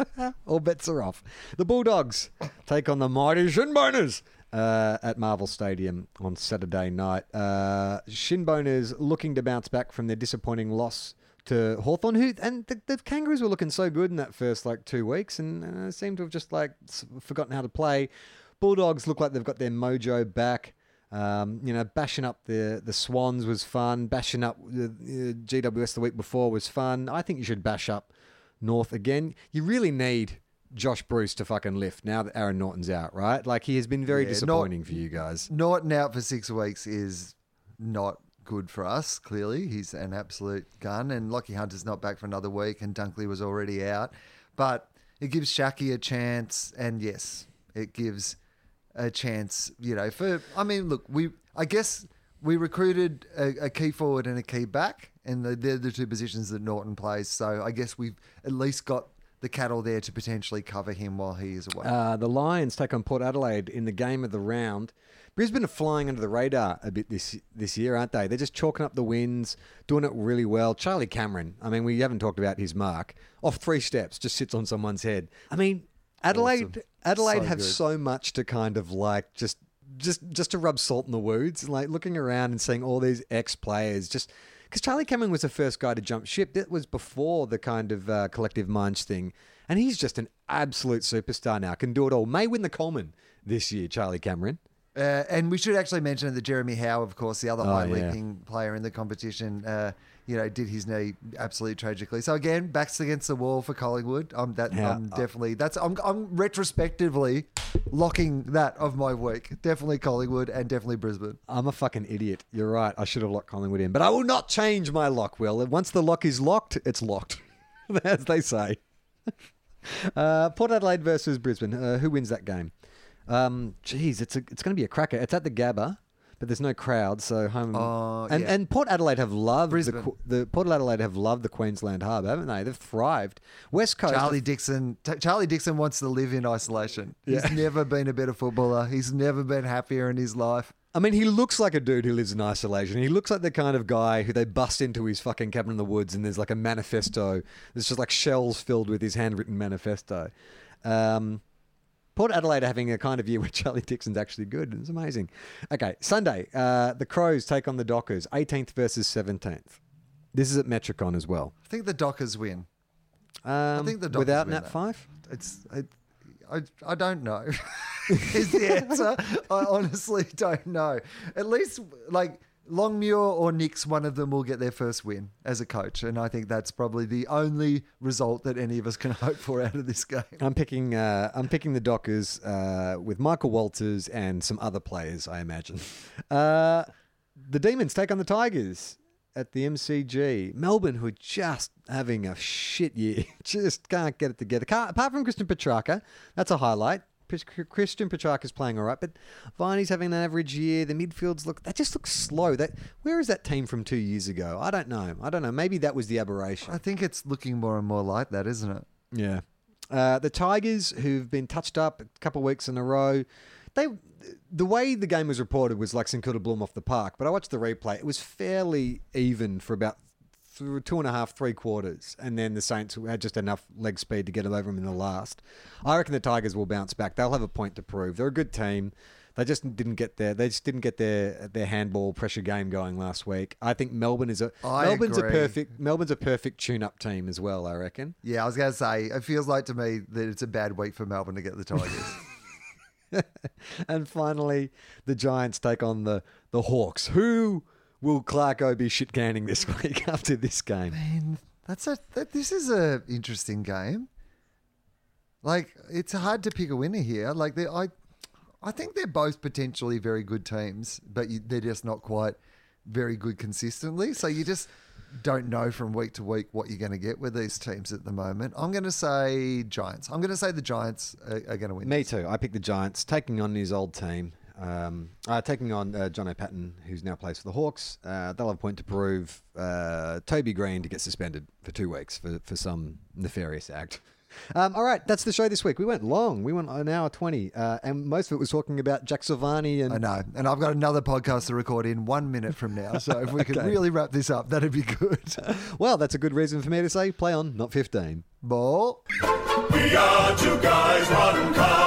All bets are off. The Bulldogs take on the mighty Shinboners uh, at Marvel Stadium on Saturday night. Uh, Shinboners looking to bounce back from their disappointing loss to Hawthorn, who and the, the Kangaroos were looking so good in that first like two weeks and uh, seem to have just like forgotten how to play. Bulldogs look like they've got their mojo back. Um, you know, bashing up the the Swans was fun. Bashing up the uh, G W S the week before was fun. I think you should bash up North again. You really need Josh Bruce to fucking lift now that Aaron Norton's out, right? Like, he has been very Yeah, disappointing not- for you guys. Norton out for six weeks is not good for us, clearly. He's an absolute gun, and Lockie Hunter's not back for another week, and Dunkley was already out. But it gives Shaki a chance, and yes, it gives a chance, you know, for, I mean, look, we, I guess we recruited a, a key forward and a key back, and the, they're the two positions that Norton plays. So I guess we've at least got the cattle there to potentially cover him while he is away. Uh, the Lions take on Port Adelaide in the game of the round. Brisbane are flying under the radar a bit this this year, aren't they? They're just chalking up the wins, doing it really well. Charlie Cameron, I mean, we haven't talked about his mark. Off three steps, just sits on someone's head. I mean, Adelaide Awesome. Adelaide So have good. so much to kind of like just just just to rub salt in the wounds, like looking around and seeing all these ex-players just... Because Charlie Cameron was the first guy to jump ship. That was before the kind of uh, collective minds thing. And he's just an absolute superstar now. Can do it all. May win the Coleman this year, Charlie Cameron. Uh, and we should actually mention that Jeremy Howe, of course, the other Oh, high yeah. leaping player in the competition, uh, you know, did his knee absolutely tragically. So again, backs against the wall for Collingwood. I'm that. Yeah. I'm definitely that's. I'm, I'm retrospectively locking that of my week. Definitely Collingwood and definitely Brisbane. I'm a fucking idiot. You're right. I should have locked Collingwood in. But I will not change my lock, Will. Once the lock is locked, it's locked, as they say. Uh, Port Adelaide versus Brisbane. Uh, who wins that game? Um, geez, it's a, it's going to be a cracker. It's at the Gabba, but there's no crowd, so home. Oh, and yeah. and Port Adelaide have loved the, Brisbane. Qu- the Port Adelaide have loved the Queensland hub, haven't they? They've thrived. West Coast. Charlie Dixon. T- Charlie Dixon wants to live in isolation. He's never been a better footballer. He's never been happier in his life. I mean, he looks like a dude who lives in isolation. He looks like the kind of guy who they bust into his fucking cabin in the woods and there's like a manifesto. There's just like shells filled with his handwritten manifesto. Um, Port Adelaide are having a kind of year where Charlie Dixon's actually good. It's amazing. Okay, Sunday, uh, the Crows take on the Dockers, eighteenth versus seventeenth. This is at Metricon as well. I think the Dockers win. Um, think the Dockers without win Nat that. Five? It's I, I, I don't know. Is the answer? I honestly don't know. At least like Longmuir or Nix, one of them will get their first win as a coach, and I think that's probably the only result that any of us can hope for out of this game. I'm picking. Uh, I'm picking the Dockers uh, with Michael Walters and some other players, I imagine. Uh, the Demons take on the Tigers at the M C G. Melbourne, who are just having a shit year, just can't get it together. Can't, apart from Christian Petrarca, that's a highlight. Christian Petrarca's playing all right, but Viney's having an average year. The midfields look, they just look slow. That where is that team from two years ago? I don't know. I don't know. Maybe that was the aberration. I think it's looking more and more like that, isn't it? Yeah. Uh, the Tigers, who've been touched up a couple of weeks in a row, they the way the game was reported was like St Kilda blew them off the park. But I watched the replay. It was fairly even for about th- two and a half, three quarters. And then the Saints had just enough leg speed to get over them in the last. I reckon the Tigers will bounce back. They'll have a point to prove. They're a good team. They just didn't get their they just didn't get their their handball pressure game going last week. I think Melbourne is a I Melbourne's agree. a perfect Melbourne's a perfect tune-up team as well, I reckon. Yeah, I was going to say, it feels like to me that it's a bad week for Melbourne to get the Tigers. And finally, the Giants take on the, the Hawks, who will Clarko be shit canning this week after this game? Man, that's a that, this is a interesting game. Like, it's hard to pick a winner here. Like, they, I, I think they're both potentially very good teams, but you, they're just not quite very good consistently. So you just don't know from week to week what you're going to get with these teams at the moment. I'm going to say Giants. I'm going to say the Giants are, are going to win. Me too. I picked the Giants, taking on his old team. Um, uh, taking on uh, John O'Patton, who's now plays for the Hawks. Uh, they'll have a point to prove. Uh, Toby Green to get suspended for two weeks for, for some nefarious act. Um, all right, that's the show this week. We went long. We went an hour twenty, uh, and most of it was talking about Jack Silvani. And I know, and I've got another podcast to record in one minute from now. So if we could Okay. really wrap this up, that'd be good. Well, that's a good reason for me to say play on, not fifteen. Ball. We are two guys, one car.